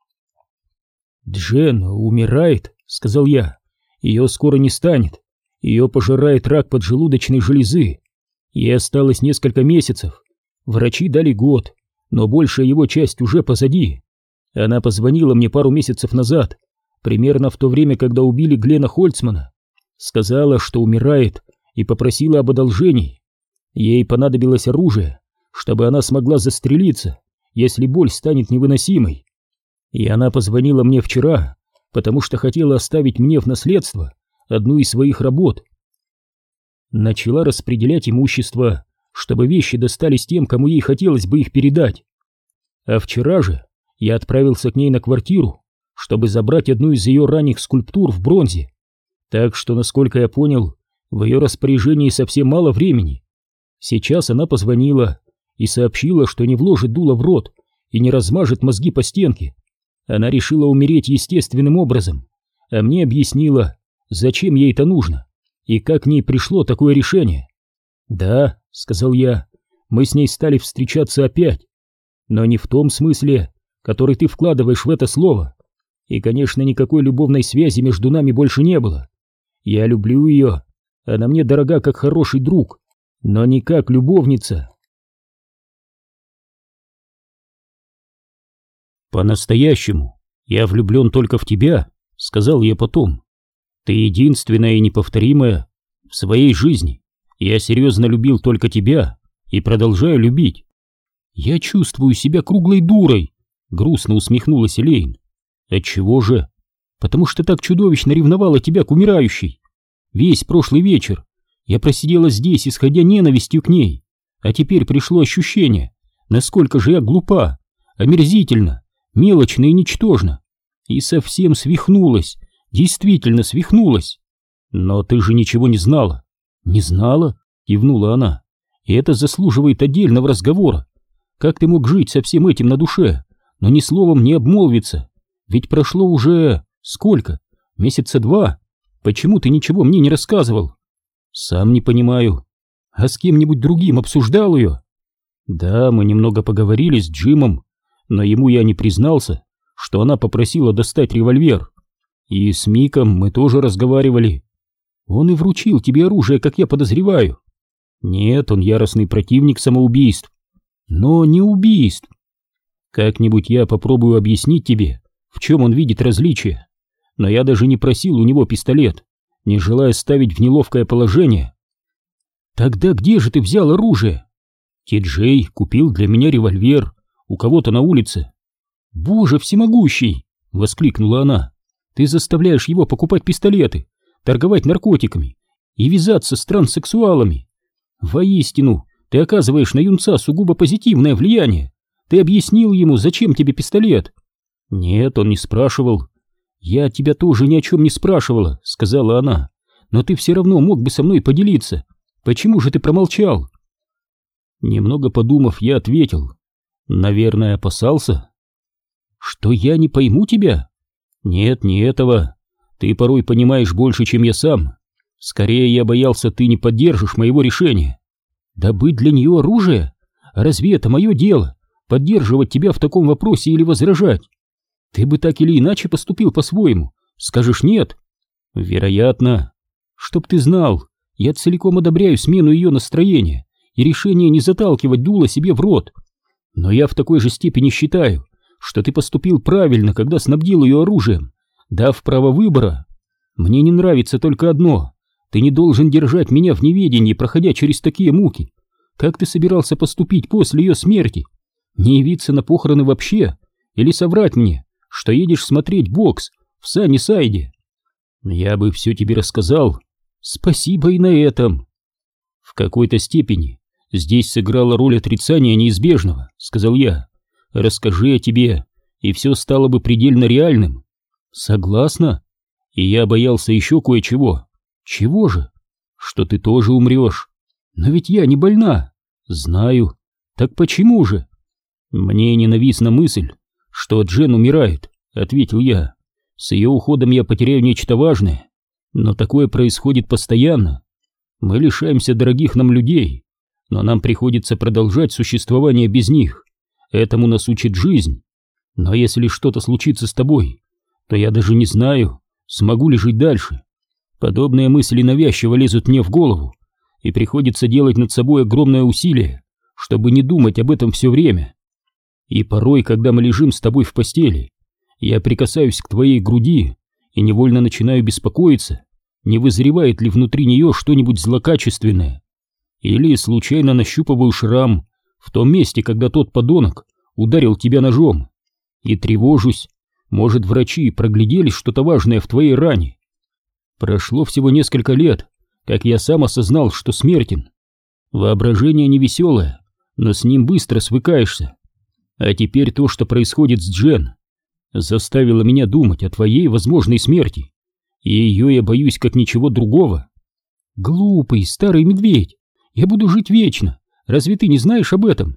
«Джен умирает», — сказал я. «Ее скоро не станет. Ее пожирает рак поджелудочной железы. Ей осталось несколько месяцев. Врачи дали год, но большая его часть уже позади. Она позвонила мне пару месяцев назад, примерно в то время, когда убили Глена Хольцмана. Сказала, что умирает, и попросила об одолжении. Ей понадобилось оружие, чтобы она смогла застрелиться, если боль станет невыносимой. И она позвонила мне вчера, потому что хотела оставить мне в наследство одну из своих работ. Начала распределять имущество, чтобы вещи достались тем, кому ей хотелось бы их передать. А вчера же я отправился к ней на квартиру, чтобы забрать одну из ее ранних скульптур в бронзе. Так что, насколько я понял, в ее распоряжении совсем мало времени. Сейчас она позвонила и сообщила, что не вложит дуло в рот и не размажет мозги по стенке. Она решила умереть естественным образом, а мне объяснила, зачем ей это нужно и как к ней пришло такое решение. «Да», — сказал я, — «мы с ней стали встречаться опять, но не в том смысле, который ты вкладываешь в это слово. И, конечно, никакой любовной связи между нами больше не было. Я люблю ее, она мне дорога как хороший друг, но не как любовница». «По-настоящему я влюблен только в тебя», — сказал я потом. «Ты единственная и неповторимая в своей жизни. Я серьезно любил только тебя и продолжаю любить». «Я чувствую себя круглой дурой», — грустно усмехнулась Элейн. «Отчего же?» «Потому что так чудовищно ревновала тебя к умирающей. Весь прошлый вечер я просидела здесь, исходя ненавистью к ней, а теперь пришло ощущение, насколько же я глупа, омерзительна, мелочно и ничтожно, и совсем свихнулась, действительно свихнулась. Но ты же ничего не знала». «Не знала?» — кивнула она. «И это заслуживает отдельного разговора. Как ты мог жить со всем этим на душе, но ни словом не обмолвиться? Ведь прошло уже... сколько? Месяца два? Почему ты ничего мне не рассказывал?» «Сам не понимаю. А с кем-нибудь другим обсуждал ее?» «Да, мы немного поговорили с Джимом, но ему я не признался, что она попросила достать револьвер. И с Миком мы тоже разговаривали. Он и вручил тебе оружие, как я подозреваю». «Нет, он яростный противник самоубийств. Но не убийств. Как-нибудь я попробую объяснить тебе, в чем он видит различие. Но я даже не просил у него пистолет, не желая ставить в неловкое положение». «Тогда где же ты взял оружие?» «Ти-Джей купил для меня револьвер у кого-то на улице». «Боже всемогущий!» — воскликнула она. «Ты заставляешь его покупать пистолеты, торговать наркотиками и вязаться с транссексуалами. Воистину, ты оказываешь на юнца сугубо позитивное влияние. Ты объяснил ему, зачем тебе пистолет?» «Нет, он не спрашивал». «Я тебя тоже ни о чем не спрашивала», — сказала она. «Но ты все равно мог бы со мной поделиться. Почему же ты промолчал?» Немного подумав, я ответил. «Наверное, опасался». «Что я не пойму тебя?» «Нет, не этого. Ты порой понимаешь больше, чем я сам. Скорее, я боялся, ты не поддержишь моего решения». «Добыть для нее оружие? Разве это мое дело? поддерживать тебя в таком вопросе или возражать. Ты бы так или иначе поступил по-своему. Скажешь нет? Вероятно. Чтоб ты знал, я целиком одобряю смену ее настроения и решение не заталкивать дуло себе в рот. Но я в такой же степени считаю, что ты поступил правильно, когда снабдил ее оружием, дав право выбора. Мне не нравится только одно: ты не должен держать меня в неведении, проходя через такие муки. Как ты собирался поступить после ее смерти? Не явиться на похороны вообще? Или соврать мне, что едешь смотреть бокс в Саннисайде? Я бы все тебе рассказал. Спасибо и на этом. В какой-то степени здесь сыграла роль отрицания неизбежного, сказал я. Расскажи о тебе, и все стало бы предельно реальным. Согласна. И я боялся еще кое-чего. Чего же? Что ты тоже умрешь. Но ведь я не больна. Знаю. Так почему же? Мне ненавистна мысль, что Джен умирает, ответил я. С ее уходом я потеряю нечто важное. Но такое происходит постоянно. Мы лишаемся дорогих нам людей, но нам приходится продолжать существование без них. Этому нас учит жизнь. Но если что-то случится с тобой, то я даже не знаю, смогу ли жить дальше. Подобные мысли навязчиво лезут мне в голову, и приходится делать над собой огромное усилие, чтобы не думать об этом все время. И порой, когда мы лежим с тобой в постели, я прикасаюсь к твоей груди и невольно начинаю беспокоиться, не вызревает ли внутри нее что-нибудь злокачественное. Или случайно нащупываю шрам в том месте, когда тот подонок ударил тебя ножом. И тревожусь, может, врачи проглядели что-то важное в твоей ране. Прошло всего несколько лет, как я сам осознал, что смертен. Воображение невеселое, но с ним быстро свыкаешься. А теперь то, что происходит с Джен, заставило меня думать о твоей возможной смерти, и ее я боюсь как ничего другого. Глупый старый медведь, я буду жить вечно, разве ты не знаешь об этом?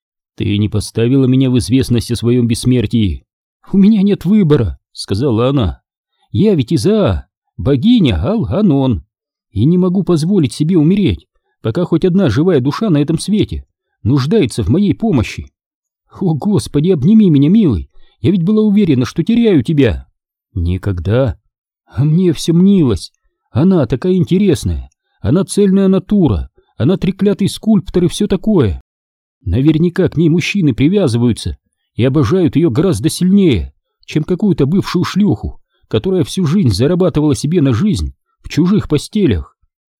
Ты не поставила меня в известность о своем бессмертии. У меня нет выбора, сказала она. Я ведь Изаа, богиня Ал-Анон, и не могу позволить себе умереть, пока хоть одна живая душа на этом свете нуждается в моей помощи. О, Господи, обними меня, милый, я ведь была уверена, что теряю тебя. Никогда. А мне все мнилось. Она такая интересная, она цельная натура, она треклятый скульптор и все такое. Наверняка к ней мужчины привязываются и обожают ее гораздо сильнее, чем какую-то бывшую шлюху, которая всю жизнь зарабатывала себе на жизнь в чужих постелях.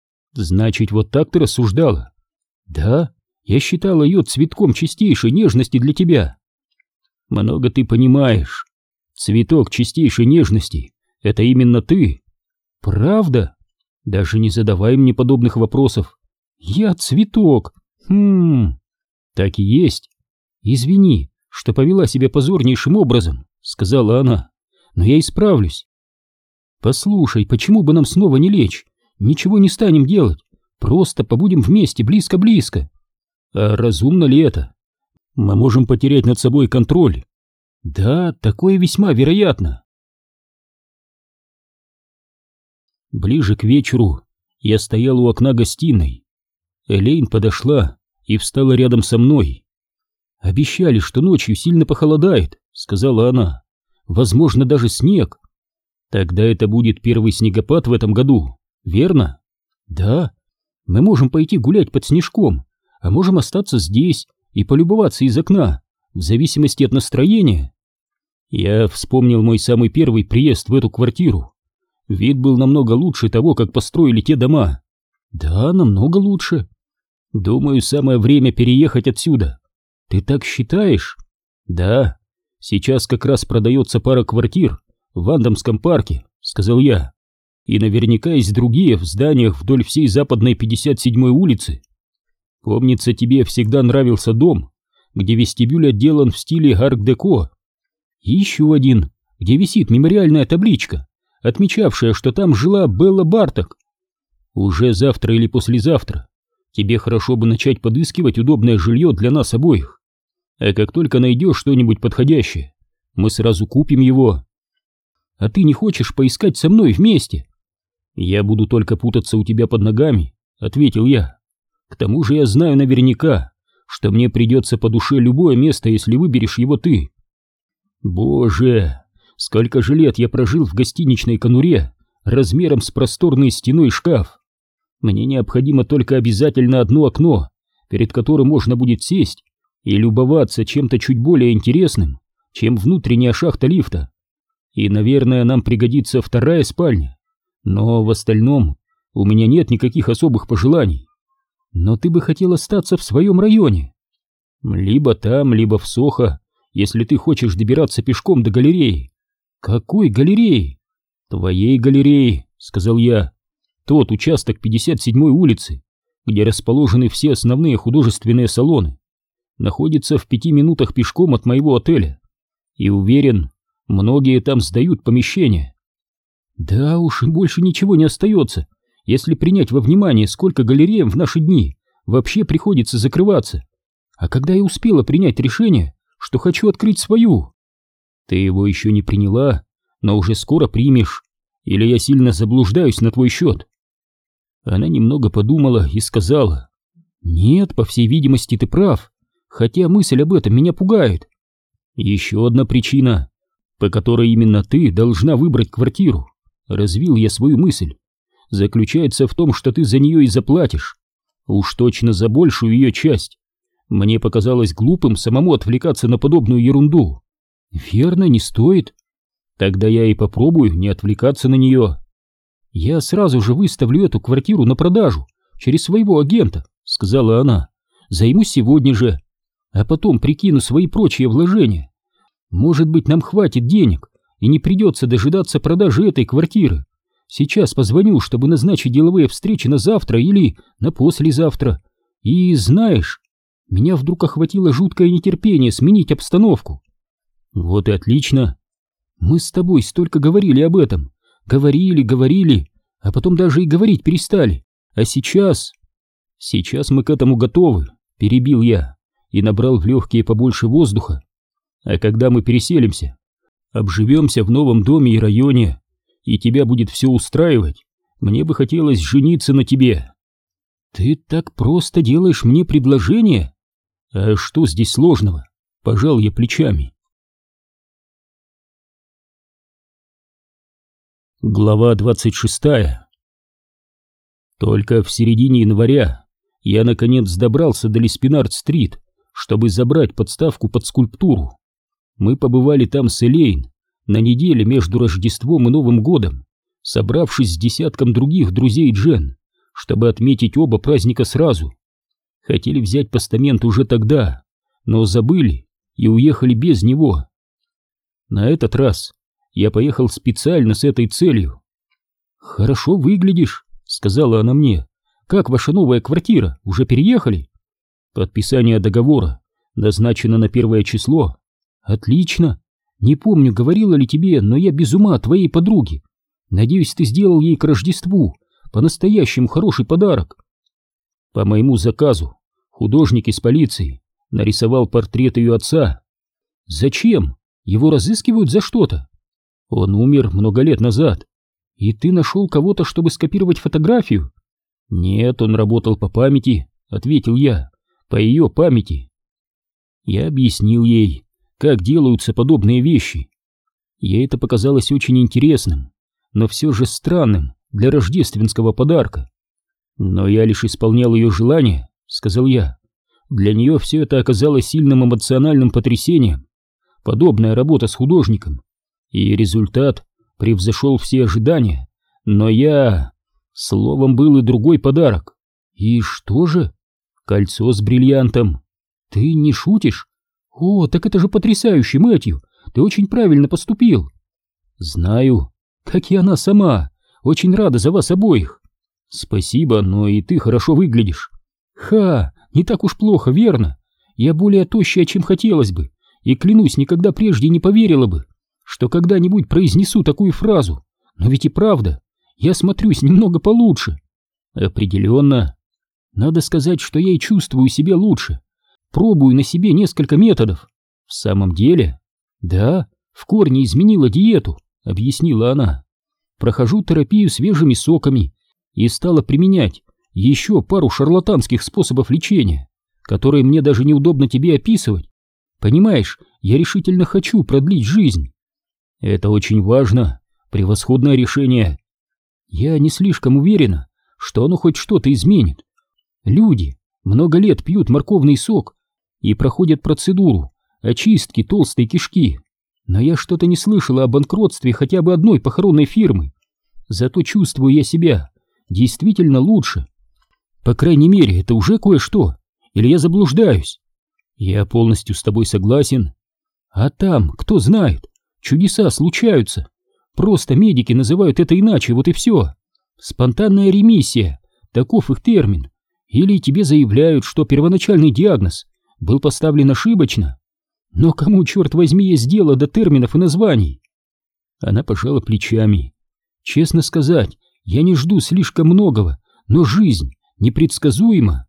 Значит, вот так ты рассуждала? Да, я считала ее цветком чистейшей нежности для тебя. Много ты понимаешь. Цветок чистейшей нежности — это именно ты. Правда? Даже не задавай мне подобных вопросов. Я цветок. Хм... Так и есть. Извини, что повела себя позорнейшим образом, сказала она, но я исправлюсь. Послушай, почему бы нам снова не лечь? Ничего не станем делать, просто побудем вместе близко-близко. А разумно ли это? Мы можем потерять над собой контроль. Да, такое весьма вероятно. Ближе к вечеру я стоял у окна гостиной. Элейн подошла и встала рядом со мной. «Обещали, что ночью сильно похолодает», — сказала она. «Возможно, даже снег. Тогда это будет первый снегопад в этом году, верно?» «Да. Мы можем пойти гулять под снежком, а можем остаться здесь и полюбоваться из окна, в зависимости от настроения». Я вспомнил мой самый первый приезд в эту квартиру. Вид был намного лучше того, как построили те дома. «Да, намного лучше. Думаю, самое время переехать отсюда. Ты так считаешь?» «Да. Сейчас как раз продается пара квартир в Вандомском парке», — сказал я. «И наверняка есть другие в зданиях вдоль всей западной пятьдесят седьмой улицы. Помнится, тебе всегда нравился дом, где вестибюль отделан в стиле арт-деко. И еще один, где висит мемориальная табличка, отмечавшая, что там жила Белла Барток. Уже завтра или послезавтра тебе хорошо бы начать подыскивать удобное жилье для нас обоих. А как только найдешь что-нибудь подходящее, мы сразу купим его. А ты не хочешь поискать со мной вместе?» «Я буду только путаться у тебя под ногами», — ответил я. «К тому же я знаю наверняка, что мне придется по душе любое место, если выберешь его ты. Боже, сколько же лет я прожил в гостиничной конуре размером с просторный стеной шкаф. Мне необходимо только обязательно одно окно, перед которым можно будет сесть и любоваться чем-то чуть более интересным, чем внутренняя шахта лифта. И, наверное, нам пригодится вторая спальня, но в остальном у меня нет никаких особых пожеланий. Но ты бы хотел остаться в своем районе. Либо там, либо в Сохо, если ты хочешь добираться пешком до галереи. Какой галереи? Твоей галереи, сказал я. Тот участок пятьдесят седьмой улицы, где расположены все основные художественные салоны, находится в пяти минутах пешком от моего отеля. И уверен, многие там сдают помещения. Да уж, больше ничего не остается, если принять во внимание, сколько галереям в наши дни вообще приходится закрываться. А когда я успела принять решение, что хочу открыть свою? Ты его еще не приняла, но уже скоро примешь. Или я сильно заблуждаюсь на твой счет? Она немного подумала и сказала: нет, по всей видимости, ты прав, хотя мысль об этом меня пугает. Еще одна причина, по которой именно ты должна выбрать квартиру, развил я свою мысль, заключается в том, что ты за нее и заплатишь. Уж точно за большую ее часть. Мне показалось глупым самому отвлекаться на подобную ерунду. Верно, не стоит. Тогда я и попробую не отвлекаться на нее. Я сразу же выставлю эту квартиру на продажу через своего агента, сказала она. Займусь сегодня же, а потом прикину свои прочие вложения. Может быть, нам хватит денег и не придется дожидаться продажи этой квартиры. Сейчас позвоню, чтобы назначить деловые встречи на завтра или на послезавтра. И знаешь, меня вдруг охватило жуткое нетерпение сменить обстановку. Вот и отлично. Мы с тобой столько говорили об этом. Говорили, говорили, а потом даже и говорить перестали. А сейчас... Сейчас мы к этому готовы, перебил я и набрал в легкие побольше воздуха. А когда мы переселимся, обживемся в новом доме и районе, и тебя будет все устраивать, мне бы хотелось жениться на тебе. Ты так просто делаешь мне предложение? А что здесь сложного? Пожал я плечами. Глава двадцать шестая. Только в середине января я наконец добрался до Леспинард-стрит, чтобы забрать подставку под скульптуру. Мы побывали там с Элейн на неделе между Рождеством и Новым годом, собравшись с десятком других друзей Джен, чтобы отметить оба праздника сразу. Хотели взять постамент уже тогда, но забыли и уехали без него. На этот раз я поехал специально с этой целью. «Хорошо выглядишь», — сказала она мне. «Как ваша новая квартира? Уже переехали?» «Подписание договора назначено на первое число». «Отлично. Не помню, говорила ли тебе, но я без ума от твоей подруги. Надеюсь, ты сделал ей к Рождеству по-настоящему хороший подарок». По моему заказу художник из полиции нарисовал портрет ее отца. «Зачем? Его разыскивают за что-то?» «Он умер много лет назад. И ты нашел кого-то, чтобы скопировать фотографию?» «Нет, он работал по памяти», — ответил я, — «по ее памяти». Я объяснил ей, как делаются подобные вещи. Ей это показалось очень интересным, но все же странным для рождественского подарка. «Но я лишь исполнял ее желание», — сказал я. «Для нее все это оказалось сильным эмоциональным потрясением. Подобная работа с художником. И результат превзошел все ожидания. Но я... Словом, был и другой подарок». «И что же?» «Кольцо с бриллиантом». «Ты не шутишь? О, так это же потрясающе, Мэтью! Ты очень правильно поступил». «Знаю, как и она сама. Очень рада за вас обоих». «Спасибо, но и ты хорошо выглядишь». «Ха, не так уж плохо, верно? Я более тощая, чем хотелось бы, и, клянусь, никогда прежде не поверила бы, что когда-нибудь произнесу такую фразу. Но ведь и правда, я смотрюсь немного получше». «Определенно. Надо сказать, что я и чувствую себя лучше. Пробую на себе несколько методов». «В самом деле?» «Да, в корне изменила диету», — объяснила она. «Прохожу терапию свежими соками и стала применять еще пару шарлатанских способов лечения. которые мне даже неудобно тебе описывать. Понимаешь, я решительно хочу продлить жизнь. Это очень важно, превосходное решение. Я не слишком уверена, что оно хоть что-то изменит. Люди много лет пьют морковный сок и проходят процедуру очистки толстой кишки, но я что-то не слышала о банкротстве хотя бы одной похоронной фирмы. Зато чувствую я себя действительно лучше. По крайней мере, это уже кое-что. Или я заблуждаюсь? Я полностью с тобой согласен. А там, кто знает, чудеса случаются. Просто медики называют это иначе, вот и все. Спонтанная ремиссия, таков их термин. Или тебе заявляют, что первоначальный диагноз был поставлен ошибочно. Но кому, черт возьми, есть дело до терминов и названий? Она пожала плечами. Честно сказать, я не жду слишком многого, но жизнь непредсказуема.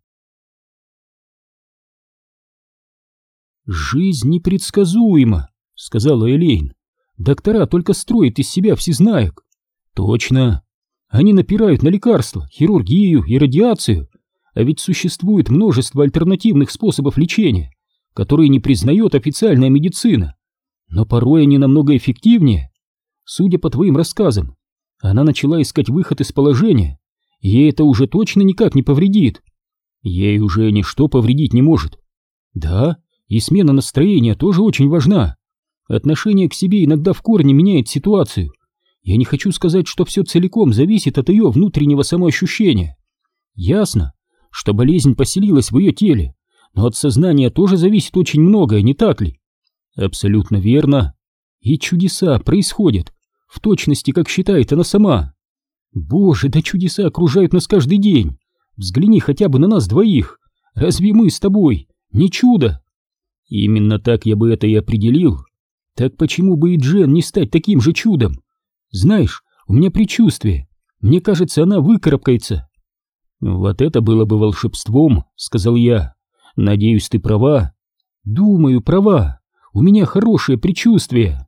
«Жизнь непредсказуема», — сказала Элейн. «Доктора только строят из себя всезнаек». «Точно. Они напирают на лекарства, хирургию и радиацию, а ведь существует множество альтернативных способов лечения, которые не признает официальная медицина. Но порой они намного эффективнее. Судя по твоим рассказам, она начала искать выход из положения, и ей это уже точно никак не повредит. Ей уже ничто повредить не может. Да, и смена настроения тоже очень важна. Отношение к себе иногда в корне меняет ситуацию. Я не хочу сказать, что все целиком зависит от ее внутреннего самоощущения. Ясно, что болезнь поселилась в ее теле, но от сознания тоже зависит очень многое, не так ли? Абсолютно верно. И чудеса происходят в точности, как считает она сама. Боже, да чудеса окружают нас каждый день. Взгляни хотя бы на нас двоих. Разве мы с тобой не чудо? Именно так я бы это и определил. Так почему бы и Джен не стать таким же чудом? Знаешь, у меня предчувствие. Мне кажется, она выкарабкается. Вот это было бы волшебством, сказал я. Надеюсь, ты права. Думаю, права. У меня хорошее предчувствие.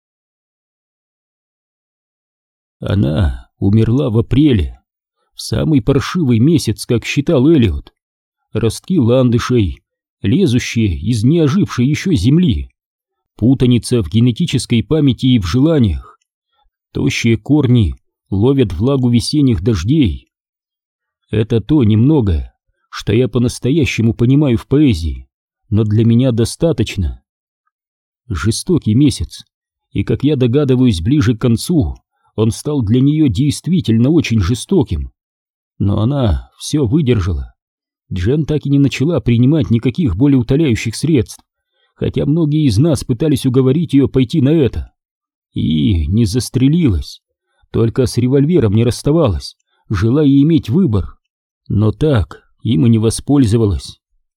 Она умерла в апреле, в самый паршивый месяц, как считал Эллиот. Ростки ландышей, лезущие из неожившей еще земли, путаница в генетической памяти и в желаниях, тощие корни ловят влагу весенних дождей. Это то немногое, что я по-настоящему понимаю в поэзии, но для меня достаточно. Жестокий месяц, и, как я догадываюсь, ближе к концу он стал для нее действительно очень жестоким. Но она все выдержала. Джен так и не начала принимать никаких болеутоляющих средств, хотя многие из нас пытались уговорить ее пойти на это. И не застрелилась, только с револьвером не расставалась, желая иметь выбор. Но так им и не воспользовалась.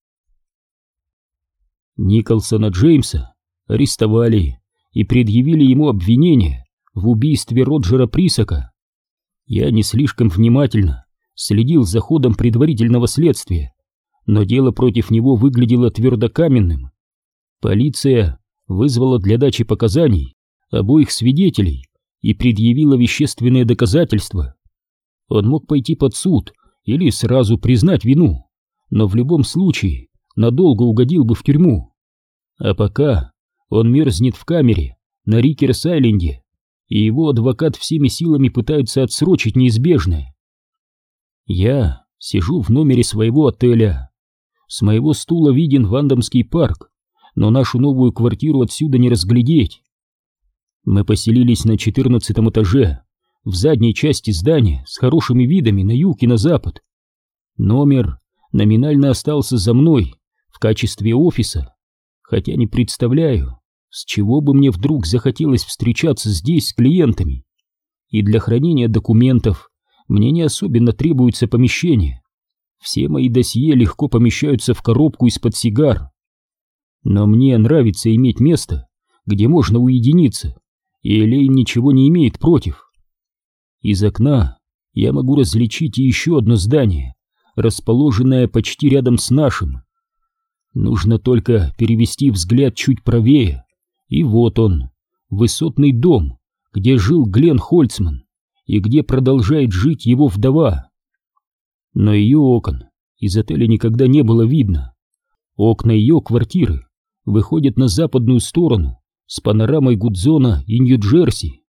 Николсона Джеймса арестовали и предъявили ему обвинение в убийстве Роджера Присака. Я не слишком внимательно следил за ходом предварительного следствия, но дело против него выглядело твердокаменным. Полиция вызвала для дачи показаний обоих свидетелей и предъявила вещественные доказательства. Он мог пойти под суд или сразу признать вину, но в любом случае надолго угодил бы в тюрьму. А пока он мерзнет в камере на Рикерс-Айленде, и его адвокат всеми силами пытается отсрочить неизбежное. Я сижу в номере своего отеля. С моего стула виден Вандомский парк, но нашу новую квартиру отсюда не разглядеть. Мы поселились на четырнадцатом этаже, в задней части здания с хорошими видами на юг и на запад. Номер номинально остался за мной в качестве офиса, хотя не представляю, с чего бы мне вдруг захотелось встречаться здесь с клиентами. И для хранения документов мне не особенно требуется помещение. Все мои досье легко помещаются в коробку из-под сигар. Но мне нравится иметь место, где можно уединиться, и Элейн ничего не имеет против. Из окна я могу различить еще одно здание, расположенное почти рядом с нашим. Нужно только перевести взгляд чуть правее, и вот он, высотный дом, где жил Глен Хольцман и где продолжает жить его вдова. Но ее окон из отеля никогда не было видно, Окна ее квартиры выходят на западную сторону с панорамой Гудзона и Нью-Джерси.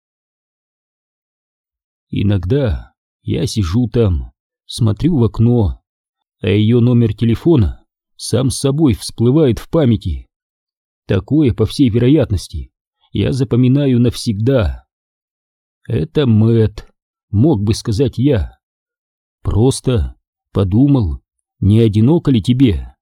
Иногда я сижу там, смотрю в окно, а ее номер телефона сам с собой всплывает в памяти. Такое, по всей вероятности, я запоминаю навсегда. Это Мэтт, мог бы сказать я. Просто подумал, не одиноко ли тебе?